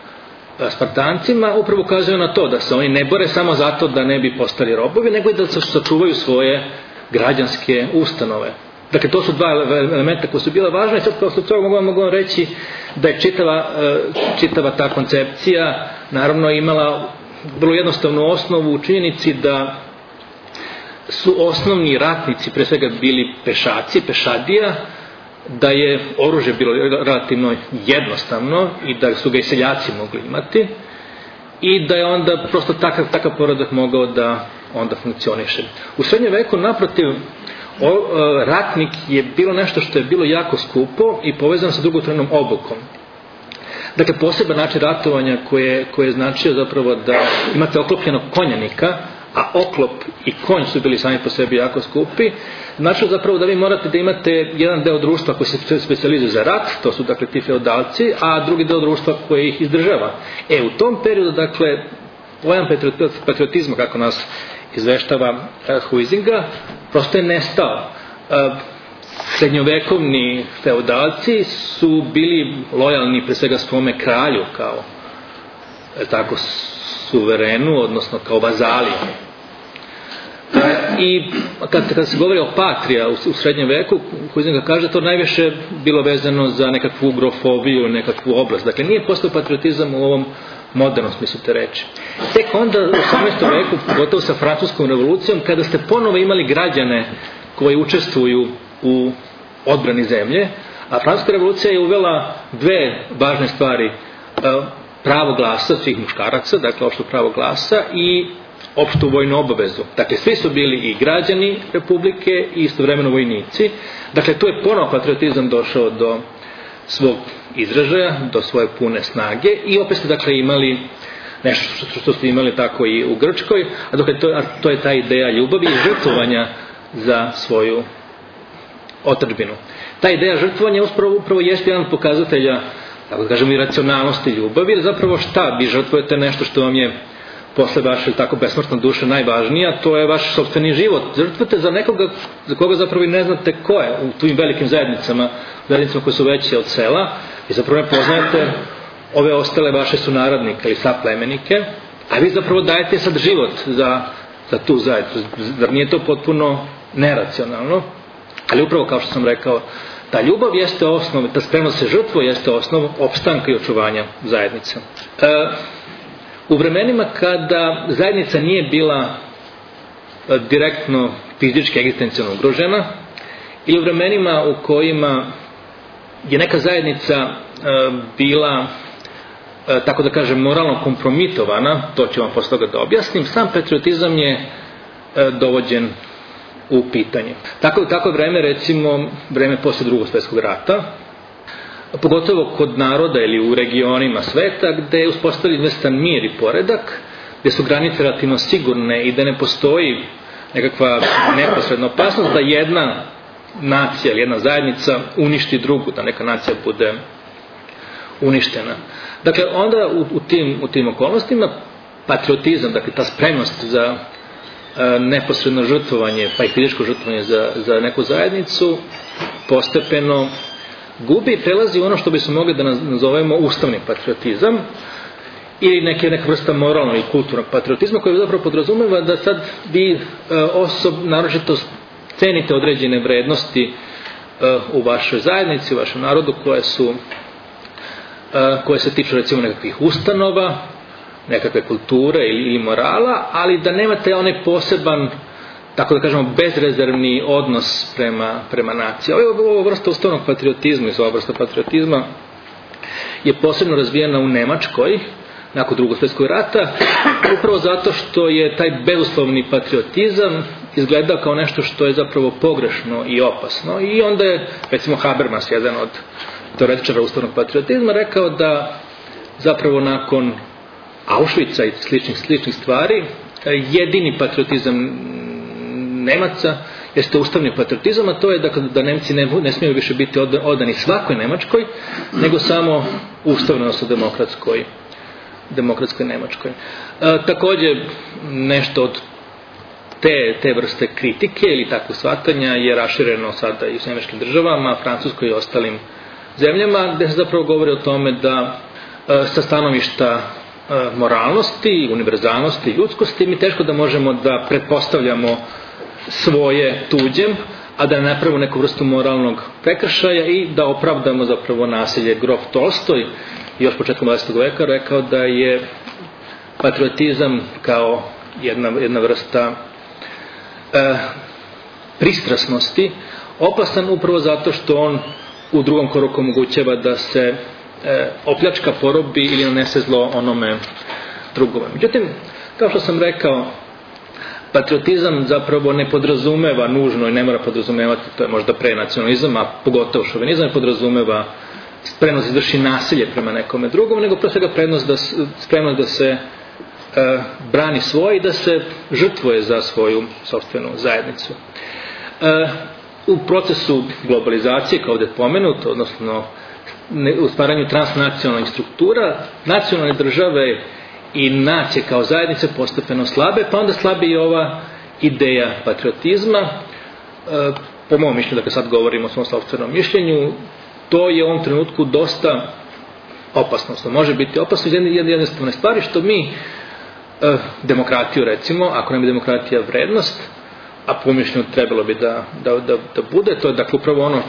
Spartancima, upravo ukazuje na to da se oni ne bore samo zato da ne bi postali robovi, nego i da se sačuvaju svoje građanske ustanove. Dakle, to su dva elementa koji su bila važna i sad kao toga mogu vam reći da je čitava ta koncepcija naravno imala vrlo jednostavnu osnovu u činjenici da su osnovni ratnici pre svega bili pešaci, pešadija, da je oružje bilo relativno jednostavno i da su ga i seljaci mogli imati i da je onda prosto takav poredak mogao da onda funkcioniše. U srednjem veku, naprotiv, ratnik je bilo nešto što je bilo jako skupo i povezano sa dugotrajnom obukom. Dakle, poseban način ratovanja koje je značio zapravo da imate oklopljenog konjanika, a oklop i konj su bili sami po sebi jako skupi, znači zapravo da vi morate da imate jedan deo društva koji se specijalizuje za rat, to su, dakle, ti feudalci, a drugi deo društva koji ih izdržava. U tom periodu, dakle, pojam patriotizma, kako nas izveštava Huizinga, prosto je nestao. Srednjovekovni feudalci su bili lojalni pre svega svome kralju kao tako suverenu, odnosno kao vazali. I kad se govori o patrija u srednjem veku, Huizinga kaže, to najviše bilo vezano za nekakvu grofobiju, nekakvu oblast. Dakle, nije postao patriotizam u ovom modernom smislu te reči. Tek onda u 18. veku, gotovo sa francuskom revolucijom, kada ste ponovo imali građane koji učestvuju u odbrani zemlje, a francuska revolucija je uvela dve važne stvari: pravo glasa svih muškaraca, dakle opšto pravo glasa, i opštu vojnu obavezu. Dakle, svi su bili i građani Republike i istovremeno vojnici. Dakle, tu je ponovo patriotizam došao do svog izražaja, do svoje pune snage i opet ste dakle imali nešto što ste imali tako i u Grčkoj, a to je ta ideja ljubavi i žrtvovanja za svoju otadžbinu. Ta ideja žrtvovanja upravo jeste jedan od pokazatelja, tako da kažemo, i racionalnosti ljubavi, jer zapravo šta vi žrtvujete nešto što vam je posle vaše tako besmrtna duša najvažnija, to je vaš sopstveni život. Žrtvujete za nekoga za koga zapravo i ne znate ko je u tim velikim zajednicama koje su veće od sela i zapravo ne poznajete ove ostale vaše sunarodnike ili saplemenike, a vi zapravo dajete sad život za tu zajednicu. Zar nije to potpuno neracionalno? Ali upravo kao što sam rekao, ta ljubav jeste osnov, ta spremnost se žrtvo jeste osnov opstanka i očuvanja zajednice. U vremenima kada zajednica nije bila direktno fizički egzistencijalno ugrožena ili u vremenima u kojima je neka zajednica bila, tako da kažem, moralno kompromitovana, to ću vam posle toga da objasnim, sam patriotizam je dovođen u pitanje. Tako vreme, recimo, vreme posle Drugog svjetskog rata, pogotovo kod naroda ili u regionima sveta, gde je uspostavljen izvestan mir i poredak, gde su granice relativno sigurne i da ne postoji nekakva neposredna opasnost da jedna nacija ili jedna zajednica uništi drugu, da neka nacija bude uništena. Dakle, onda u tim okolnostima patriotizam, dakle ta spremnost za neposredno žrtvovanje, pa i fizičko žrtvovanje za neku zajednicu, postepeno gubi i prelazi ono što bi se mogli da nazovemo ustavni patriotizam ili neka vrsta moralnog i kulturnog patriotizma koji zapravo podrazumeva da sad vi naročito cenite određene vrednosti u vašoj zajednici, u vašem narodu koje se tiču recimo nekakvih ustanova, nekakve kulture ili morala, ali da nemate onaj poseban, tako da kažemo, bezrezervni odnos prema naciji. Ova vrsta ustavnog patriotizma i ova vrsta patriotizma je posebno razvijena u Nemačkoj nakon Drugog svjetskog rata, upravo zato što je taj bezuslovni patriotizam izgledao kao nešto što je zapravo pogrešno i opasno. I onda je, recimo, Habermas, jedan od teoretičara ustavnog patriotizma, rekao da zapravo nakon Auschwitza i sličnih stvari jedini patriotizam Nemaca jeste ustavni patriotizam, a to je da Nemci ne smiju više biti odani svakoj Nemačkoj, nego samo ustavno, odnosno demokratskoj Nemačkoj. Također nešto od te vrste kritike ili takvog shvatanja je rašireno sada i u Sjemeničkim državama, Francuskoj i ostalim zemljama, gde se zapravo govori o tome da sa stanovišta moralnosti, univerzalnosti, ljudskosti mi teško da možemo da pretpostavljamo svoje tuđem, a da ne napravimo neku vrstu moralnog prekršaja i da opravdamo zapravo nasilje. Grof Tolstoj još početkom 20. veka rekao da je patriotizam kao jedna vrsta pristrasnosti opasan upravo zato što on u drugom koraku omogućava da se opljačka, porobi ili nanese zlo onome drugome. Međutim, kao što sam rekao, patriotizam zapravo ne podrazumeva nužno i ne mora podrazumevati, to je možda prenacionalizam, a pogotovo šovinizam ne podrazumeva spremnost da izvrši nasilje prema nekome drugom, nego pre svega spremnost da se brani svoje i da se žrtvuje za svoju sopstvenu zajednicu. U procesu globalizacije, kao ovdje je pomenuto, odnosno u stvaranju transnacionalnih struktura, nacionalne države i nacije kao zajednice postepeno slabe, pa onda slabi i ova ideja patriotizma. Po mom mišljenju, dakle sad govorimo o svom sopstvenom mišljenju, to je u ovom trenutku dosta opasno, što može biti opasno iz jednostavne stvari, što mi demokratiju, recimo, ako nam je demokratija vrednost, a po mišljenju trebalo bi da bude, to je dakle upravo ono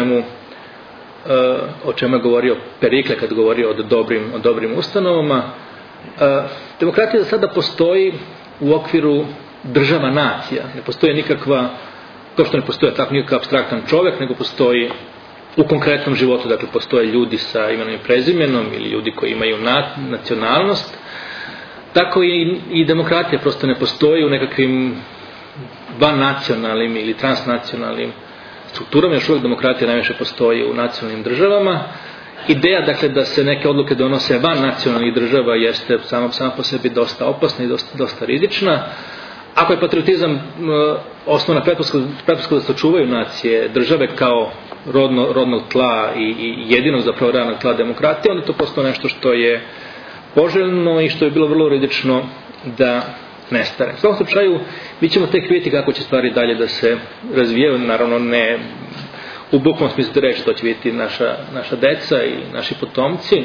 o čemu je govorio Perikle kad govorio o dobrim ustanovama. Demokratija za sada postoji u okviru država nacija, ne postoji nikakva, kao što ne postoji tako nikakav apstraktan čovjek, nego postoji u konkretnom životu, dakle postoje ljudi sa imenom i prezimenom ili ljudi koji imaju nacionalnost, tako i demokratija prosto ne postoji u nekakvim vannacionalnim ili transnacionalnim strukturama. Još uvijek demokratija najviše postoji u nacionalnim državama. Ideja, dakle, da se neke odluke donose van nacionalnih država jeste sama po sebi dosta opasna i dosta rizična. Ako je patriotizam osnovna pretpostavka da se očuvaju nacije, države kao rodnog tla i jedinog zapravo realnog tla demokratije, onda je to postalo nešto što je poželjno i što je bilo vrlo rizično da nestane. U svakom slučaju, mi ćemo tek vidjeti kako će stvari dalje da se razvijaju, naravno ne u bukvalnom smislu reći, to će vidjeti naša deca i naši potomci.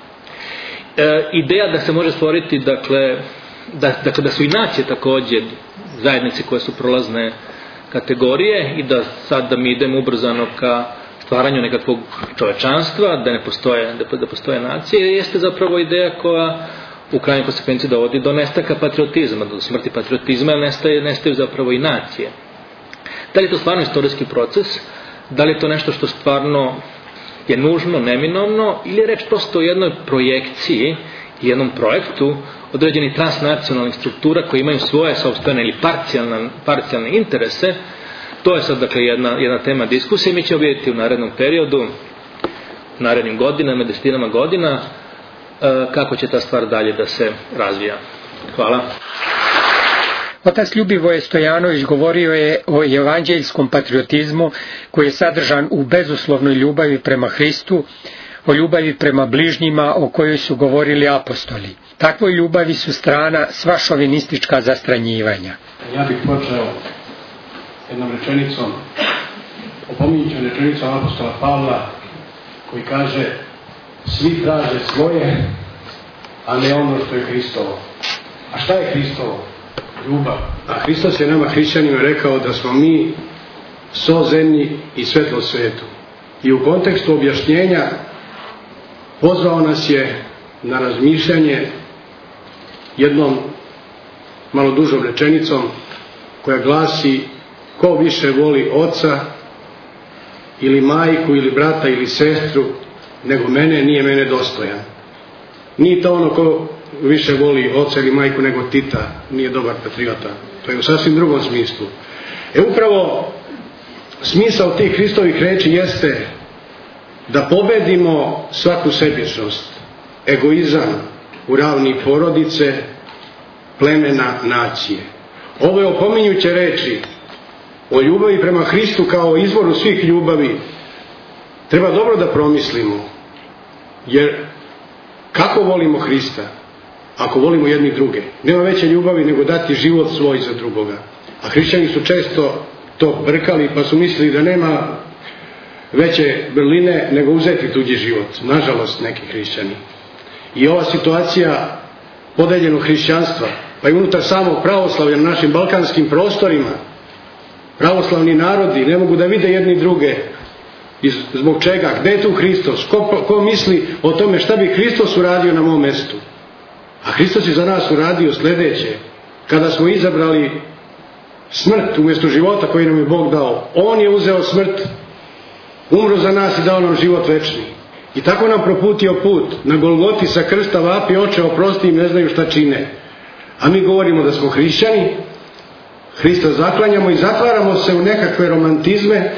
Ideja da se može stvoriti, dakle, da su i nacije također zajednice koje su prolazne kategorije i da sad da mi idemo ubrzano ka stvaranju nekakvog čovečanstva, da postoje nacije, jeste zapravo ideja koja u krajnjoj konsekvenciji dovodi do nestanka patriotizma, do smrti patriotizma, jer nestaju zapravo i nacije. Da li je to stvarno istorijski proces? Da li je to nešto što stvarno je nužno, neminovno, ili je reč prosto o jednoj projekciji, jednom projektu određenih transnacionalnih struktura koji imaju svoje sopstvene ili parcijalne interese? To je sad, dakle, jedna tema diskusije. Mi ćemo vidjeti u narednom periodu, u narednim godinama, desetinama godina, kako će ta stvar dalje da se razvija. Hvala. Otac Ljubivoje Stojanović govorio je o evanđeljskom patriotizmu koji je sadržan u bezuslovnoj ljubavi prema Hristu, o ljubavi prema bližnjima o kojoj su govorili apostoli. Takvoj ljubavi su strana sva šovinistička zastranjivanja. Ja bih počeo jednom rečenicom, opominjućom rečenicom apostola Pavla, koji kaže: svi traže svoje, a ne ono što je Hristovo. A šta je Hristovo? Ljubav. A Hristos je nama hrišćanima rekao da smo mi so zemlji i svetlo svijetu. I u kontekstu objašnjenja pozvao nas je na razmišljanje jednom malo dužom rečenicom koja glasi: ko više voli oca ili majku ili brata ili sestru nego mene, nije mene dostojan. Nije to ono ko više voli oca ili majku nego Tita, nije dobar patriota. To je u sasvim drugom smislu. Upravo smisao tih Hristovih reči jeste da pobedimo svaku sebičnost, egoizam u ravni porodice, plemena, nacije. Ove opominjuće reči o ljubavi prema Hristu kao izvoru svih ljubavi treba dobro da promislimo, jer kako volimo Hrista ako volimo jedni druge? Nema veće ljubavi nego dati život svoj za drugoga. A hrišćani su često to brkali pa su mislili da nema veće vrline nego uzeti tuđi život. Nažalost, neki hrišćani. I ova situacija podeljenog hrišćanstva, pa i unutar samog pravoslavlja na našim balkanskim prostorima, pravoslavni narodi ne mogu da vide jedni druge. I zbog čega? Gde je tu Hristos? Ko misli o tome šta bi Hristos uradio na mom mestu? A Hristos je za nas uradio sljedeće: kada smo izabrali smrt umjesto života koji nam je Bog dao, On je uzeo smrt, umro za nas i dao nam život večni. I tako nam proputio put. Na Golgoti sa krsta vapi: Oče, oprosti im, ne znaju šta čine. A mi govorimo da smo hrišćani, Hrista zaklanjamo i zatvaramo se u nekakve romantizme,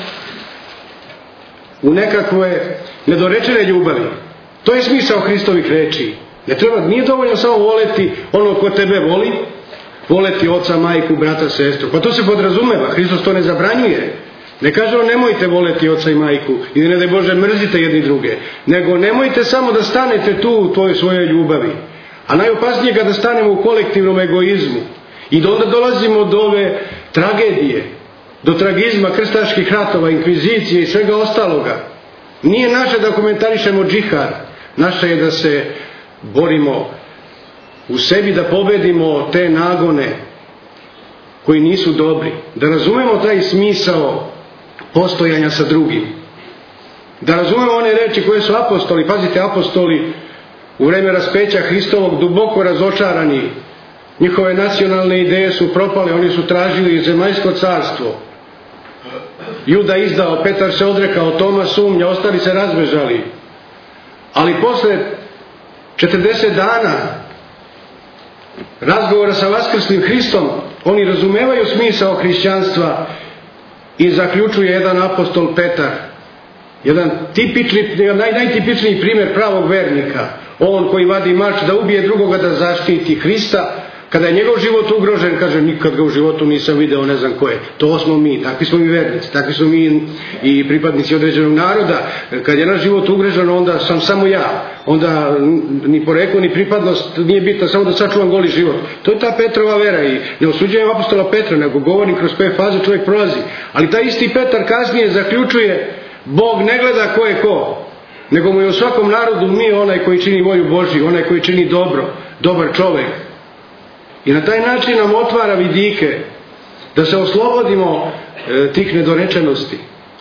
u nekakve nedorečene ljubavi. To je smisao Hristovih reči. Nije dovoljno samo voleti ono ko tebe voli, voleti oca, majku, brata, sestru. Pa to se podrazumeva, Hristos to ne zabranjuje. Ne kaže on nemojte voleti oca i majku i ne daj Bože mrzite jedni druge, nego nemojte samo da stanete tu u toj svojoj ljubavi. A najopasnije kada stanemo u kolektivnom egoizmu i da onda dolazimo do ove tragedije, do tragizma krstaških ratova, inkvizicije i svega ostaloga. Nije naše da komentarišemo džihad, naše je da se borimo u sebi, da pobedimo te nagone koji nisu dobri, da razumemo taj smisao postojanja sa drugim, da razumemo one reči koje su apostoli, pazite, apostoli u vreme raspeća Hristovog duboko razočarani, njihove nacionalne ideje su propale, oni su tražili zemaljsko carstvo. Juda izdao, Petar se odrekao, Toma sumnja, ostali se razbežali. Ali posle 40 dana razgovora sa vaskrslim Hristom, oni razumevaju smisao hrišćanstva i zaključuje jedan apostol Petar, jedan najtipičniji primjer pravog vernika, on koji vadi mač da ubije drugoga da zaštiti Hrista. Kada je njegov život ugrožen, kaže, nikad ga u životu nisam video, ne znam ko je. To smo mi, takvi smo mi vernici, takvi smo mi i pripadnici određenog naroda. Kad je naš život ugrožen, onda sam samo ja. Onda ni poreklo, ni pripadnost nije bitno, samo da sačuvam goli život. To je ta Petrova vera i ne osuđujem apostola Petra, nego govorim kroz koje faze čovjek prolazi. Ali taj isti Petar kasnije zaključuje, Bog ne gleda ko je ko, nego mu je u svakom narodu mi onaj koji čini volju Božju, onaj koji čini dobro, dobar čovjek. I na taj način nam otvara vidike da se oslobodimo tih nedorečenosti.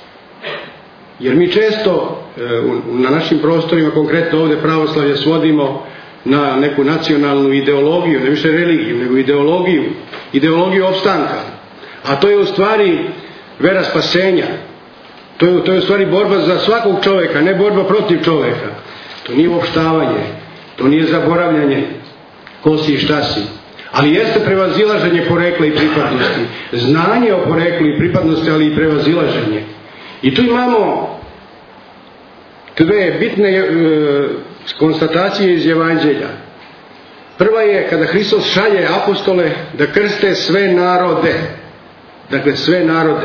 Jer mi često na našim prostorima, konkretno ovdje pravoslavlje, svodimo na neku nacionalnu ideologiju, ne više religiju, nego ideologiju opstanka. A to je u stvari vera spasenja. To je u stvari borba za svakog čovjeka, ne borba protiv čovjeka. To nije uopštavanje, to nije zaboravljanje ko si i šta si. Ali jeste prevazilaženje porekla i pripadnosti. Znanje o poreklu i pripadnosti, ali i prevazilaženje. I tu imamo dve bitne konstatacije iz Evanđelja. Prva je kada Hristos šalje apostole da krste sve narode. Dakle, sve narode.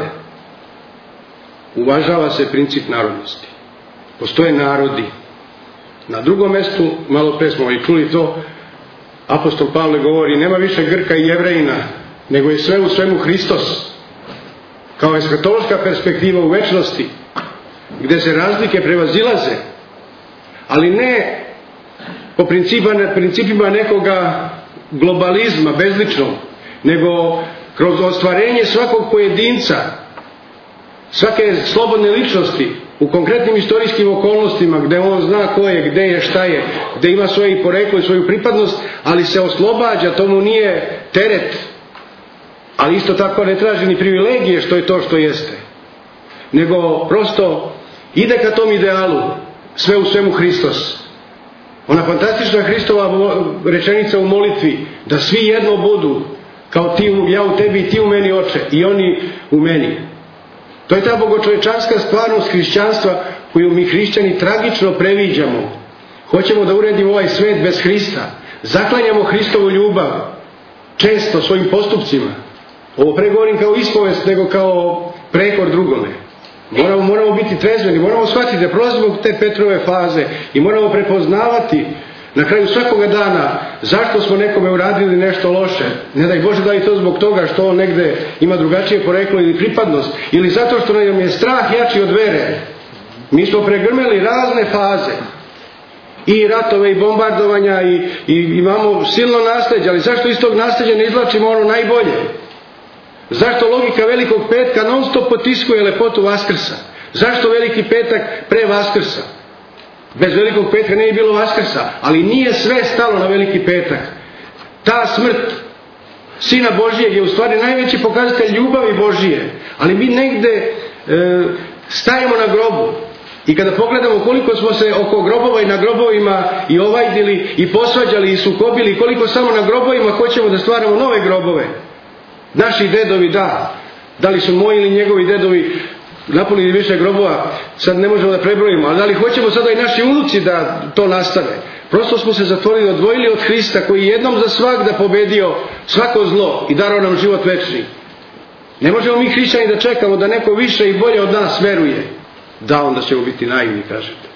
Uvažava se princip narodnosti. Postoje narodi. Na drugom mjestu, malo pre smo i čuli to, apostol Pavle govori, nema više Grka i Jevrejina, nego je sve u svemu Hristos. Kao eskatološka perspektiva u večnosti, gdje se razlike prevazilaze, ali ne po principima nekoga globalizma bezličnog, nego kroz ostvarenje svakog pojedinca, svake slobodne ličnosti u konkretnim istorijskim okolnostima gdje on zna ko je, gdje je, šta je, gdje ima svoje poreklo i svoju pripadnost, ali se oslobađa, to mu nije teret, ali isto tako ne traži ni privilegije što je to što jeste, nego prosto ide ka tom idealu, sve u svemu Hristos. Ona fantastična Hristova rečenica u molitvi, da svi jedno budu, kao ti, ja u tebi i ti u meni, Oče, i oni u meni. To je ta bogočovečanska stvarnost hrišćanstva koju mi hrišćani tragično previđamo. Hoćemo da uredimo ovaj svet bez Hrista. Zaklanjamo Hristovu ljubav često svojim postupcima. Ovo pregovorim kao ispovest, nego kao prekor drugome. Moramo biti trezveni, moramo shvatiti da prolazimo te Petrove faze i moramo prepoznavati na kraju svakoga dana zašto smo nekome uradili nešto loše. Ne daj Bože da li to zbog toga što on negde ima drugačije poreklo ili pripadnost, ili zato što nam je strah jači od vere. Mi smo pregrmeli razne faze, i ratove i bombardovanja i imamo silno nasleđe, ali zašto iz tog nasleđa ne izvlačimo ono najbolje? Zašto logika Velikog petka non stop potiskuje lepotu Vaskrsa? Zašto Veliki petak pre Vaskrsa? Bez Velikog petka nije bilo Vaskrsa, ali nije sve stalo na Veliki petak. Ta smrt Sina Božijeg je u stvari najveći pokazatelj ljubavi Božije, ali mi negde stajemo na grobu. I kada pogledamo koliko smo se oko grobova i na grobovima i ovajdili i posvađali i sukobili, koliko samo na grobovima hoćemo da stvaramo nove grobove. Naši dedovi, da li su moji ili njegovi dedovi napunili više grobova, sad ne možemo da prebrojimo, ali da li hoćemo sada i naši unuci da to nastave? Prosto smo se zatvorili, odvojili od Hrista koji je jednom za svagda pobedio svako zlo i darao nam život večni. Ne možemo mi hrišćani da čekamo da neko više i bolje od nas veruje. Da, onda ćemo biti naivni, kažete.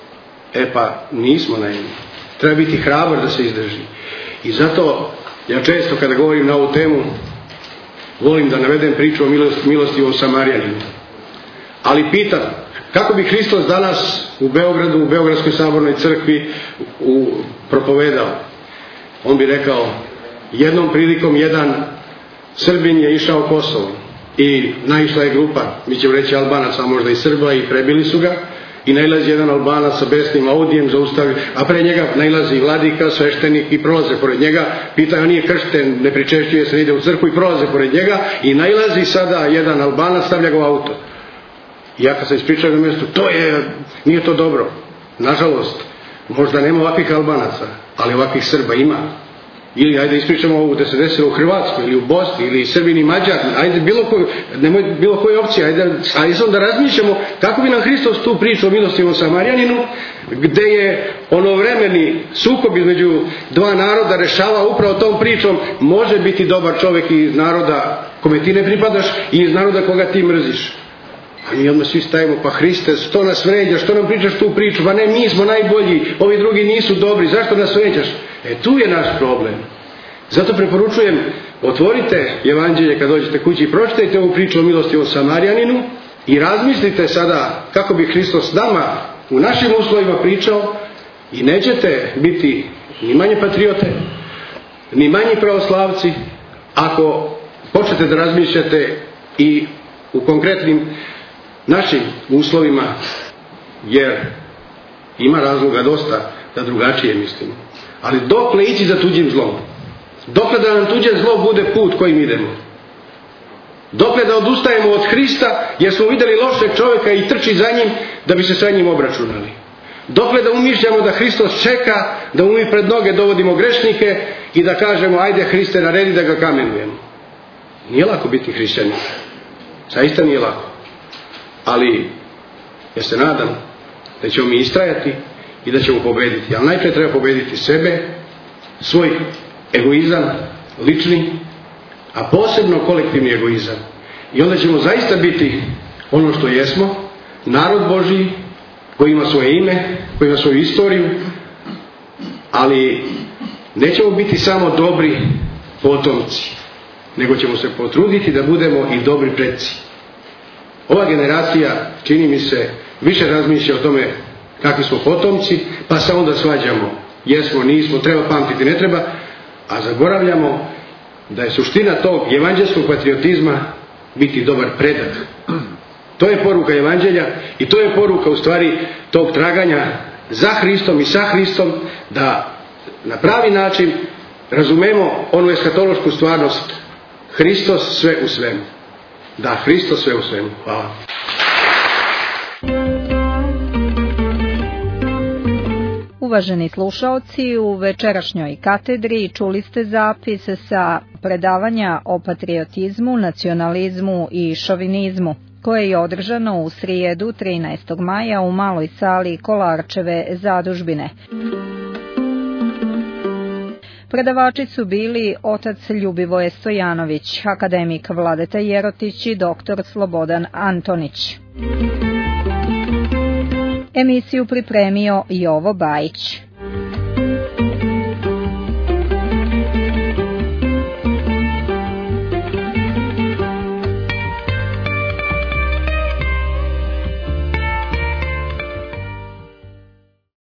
Pa nismo naivni. Treba biti hrabar da se izdrži. I zato ja često kada govorim na ovu temu volim da navedem priču o milostivom Samarijaninu. Ali pitam, kako bi Hristos danas u Beogradu, u Beogradskoj sabornoj crkvi propovedao? On bi rekao, jednom prilikom jedan Srbin je išao Kosovo i naišla je grupa, mi ćemo reći Albanaca, a možda i Srba, i prebili su ga, i nailazi jedan Albanac sa besnim Audijem, zaustavi, a pre njega nailazi vladika, sveštenik i prolaze pored njega, pitaju, on nije kršten, ne pričešćuje se, ide u crkvu, i prolaze pored njega, i nailazi sada jedan Albanac, stavlja ga u auto. I ja kad sam ispričao na mjestu, nije to dobro. Nažalost, možda nema ovakvih Albanaca, ali ovakvih Srba ima. Ili ajde ispričamo ovo da se desilo u Hrvatskoj ili u Bosni ili Srbini, Mađar, ajde nemoj bilo koje opcije, ajde da razmišljamo kako bi nam Hristos tu priču o milostivom Samarjaninu, gde je onovremeni sukob između dva naroda rešava upravo tom pričom, može biti dobar čovjek iz naroda kome ti ne pripadaš i iz naroda koga ti mrziš. A mi odmah svi stavimo, pa Hriste, što nas vređaš, što nam pričaš tu priču, pa ne, mi smo najbolji, ovi drugi nisu dobri, zašto nas vređaš? Tu je naš problem. Zato preporučujem, otvorite Evanđelje kad dođete kući i pročitajte ovu priču o milosti o Samarjaninu i razmislite sada kako bi Hristos nama u našim uslovima pričao i nećete biti ni manje patriote, ni manji pravoslavci ako počnete da razmišljate i u konkretnim našim uslovima, jer ima razloga dosta da drugačije mislimo. Ali dokle ići za tuđim zlom? Dokle da nam tuđe zlo bude put kojim idemo? Dokle da odustajemo od Hrista jer smo vidjeli lošeg čovjeka i trči za njim da bi se sa njim obračunali? Dokle da umišljamo da Hristos čeka, da mu mi pred noge dovodimo grešnike i da kažemo ajde Hriste naredi da ga kamenujemo? Nije lako biti hrišćanin. Zaista nije lako. Ali ja se nadam da ćemo mi istrajati i da ćemo pobediti. Ali najprije treba pobediti sebe, svoj egoizam, lični, a posebno kolektivni egoizam. I onda ćemo zaista biti ono što jesmo, narod Božji koji ima svoje ime, koji ima svoju istoriju, ali nećemo biti samo dobri potomci, nego ćemo se potruditi da budemo i dobri preci. Ova generacija, čini mi se, više razmišlja o tome kakvi smo potomci, pa se onda svađamo. Jesmo, nismo, treba pamtiti, ne treba, a zaboravljamo da je suština tog evanđelskog patriotizma biti dobar predak. To je poruka evanđelja i to je poruka u stvari tog traganja za Hristom i sa Hristom, da na pravi način razumemo onu eskatološku stvarnost. Hristos sve u svemu. Da, Hristos sve u svemu. Hvala. Uvaženi slušaoci, u večerašnjoj katedri čuli ste zapis sa predavanja o patriotizmu, nacionalizmu i šovinizmu, koje je održano u srijedu 13. maja u maloj sali Kolarčeve zadužbine. Predavači su bili otac Ljubivoje Stojanović, akademik Vladeta Jerotić i doktor Slobodan Antonić. Emisiju pripremio Jovo Bajić.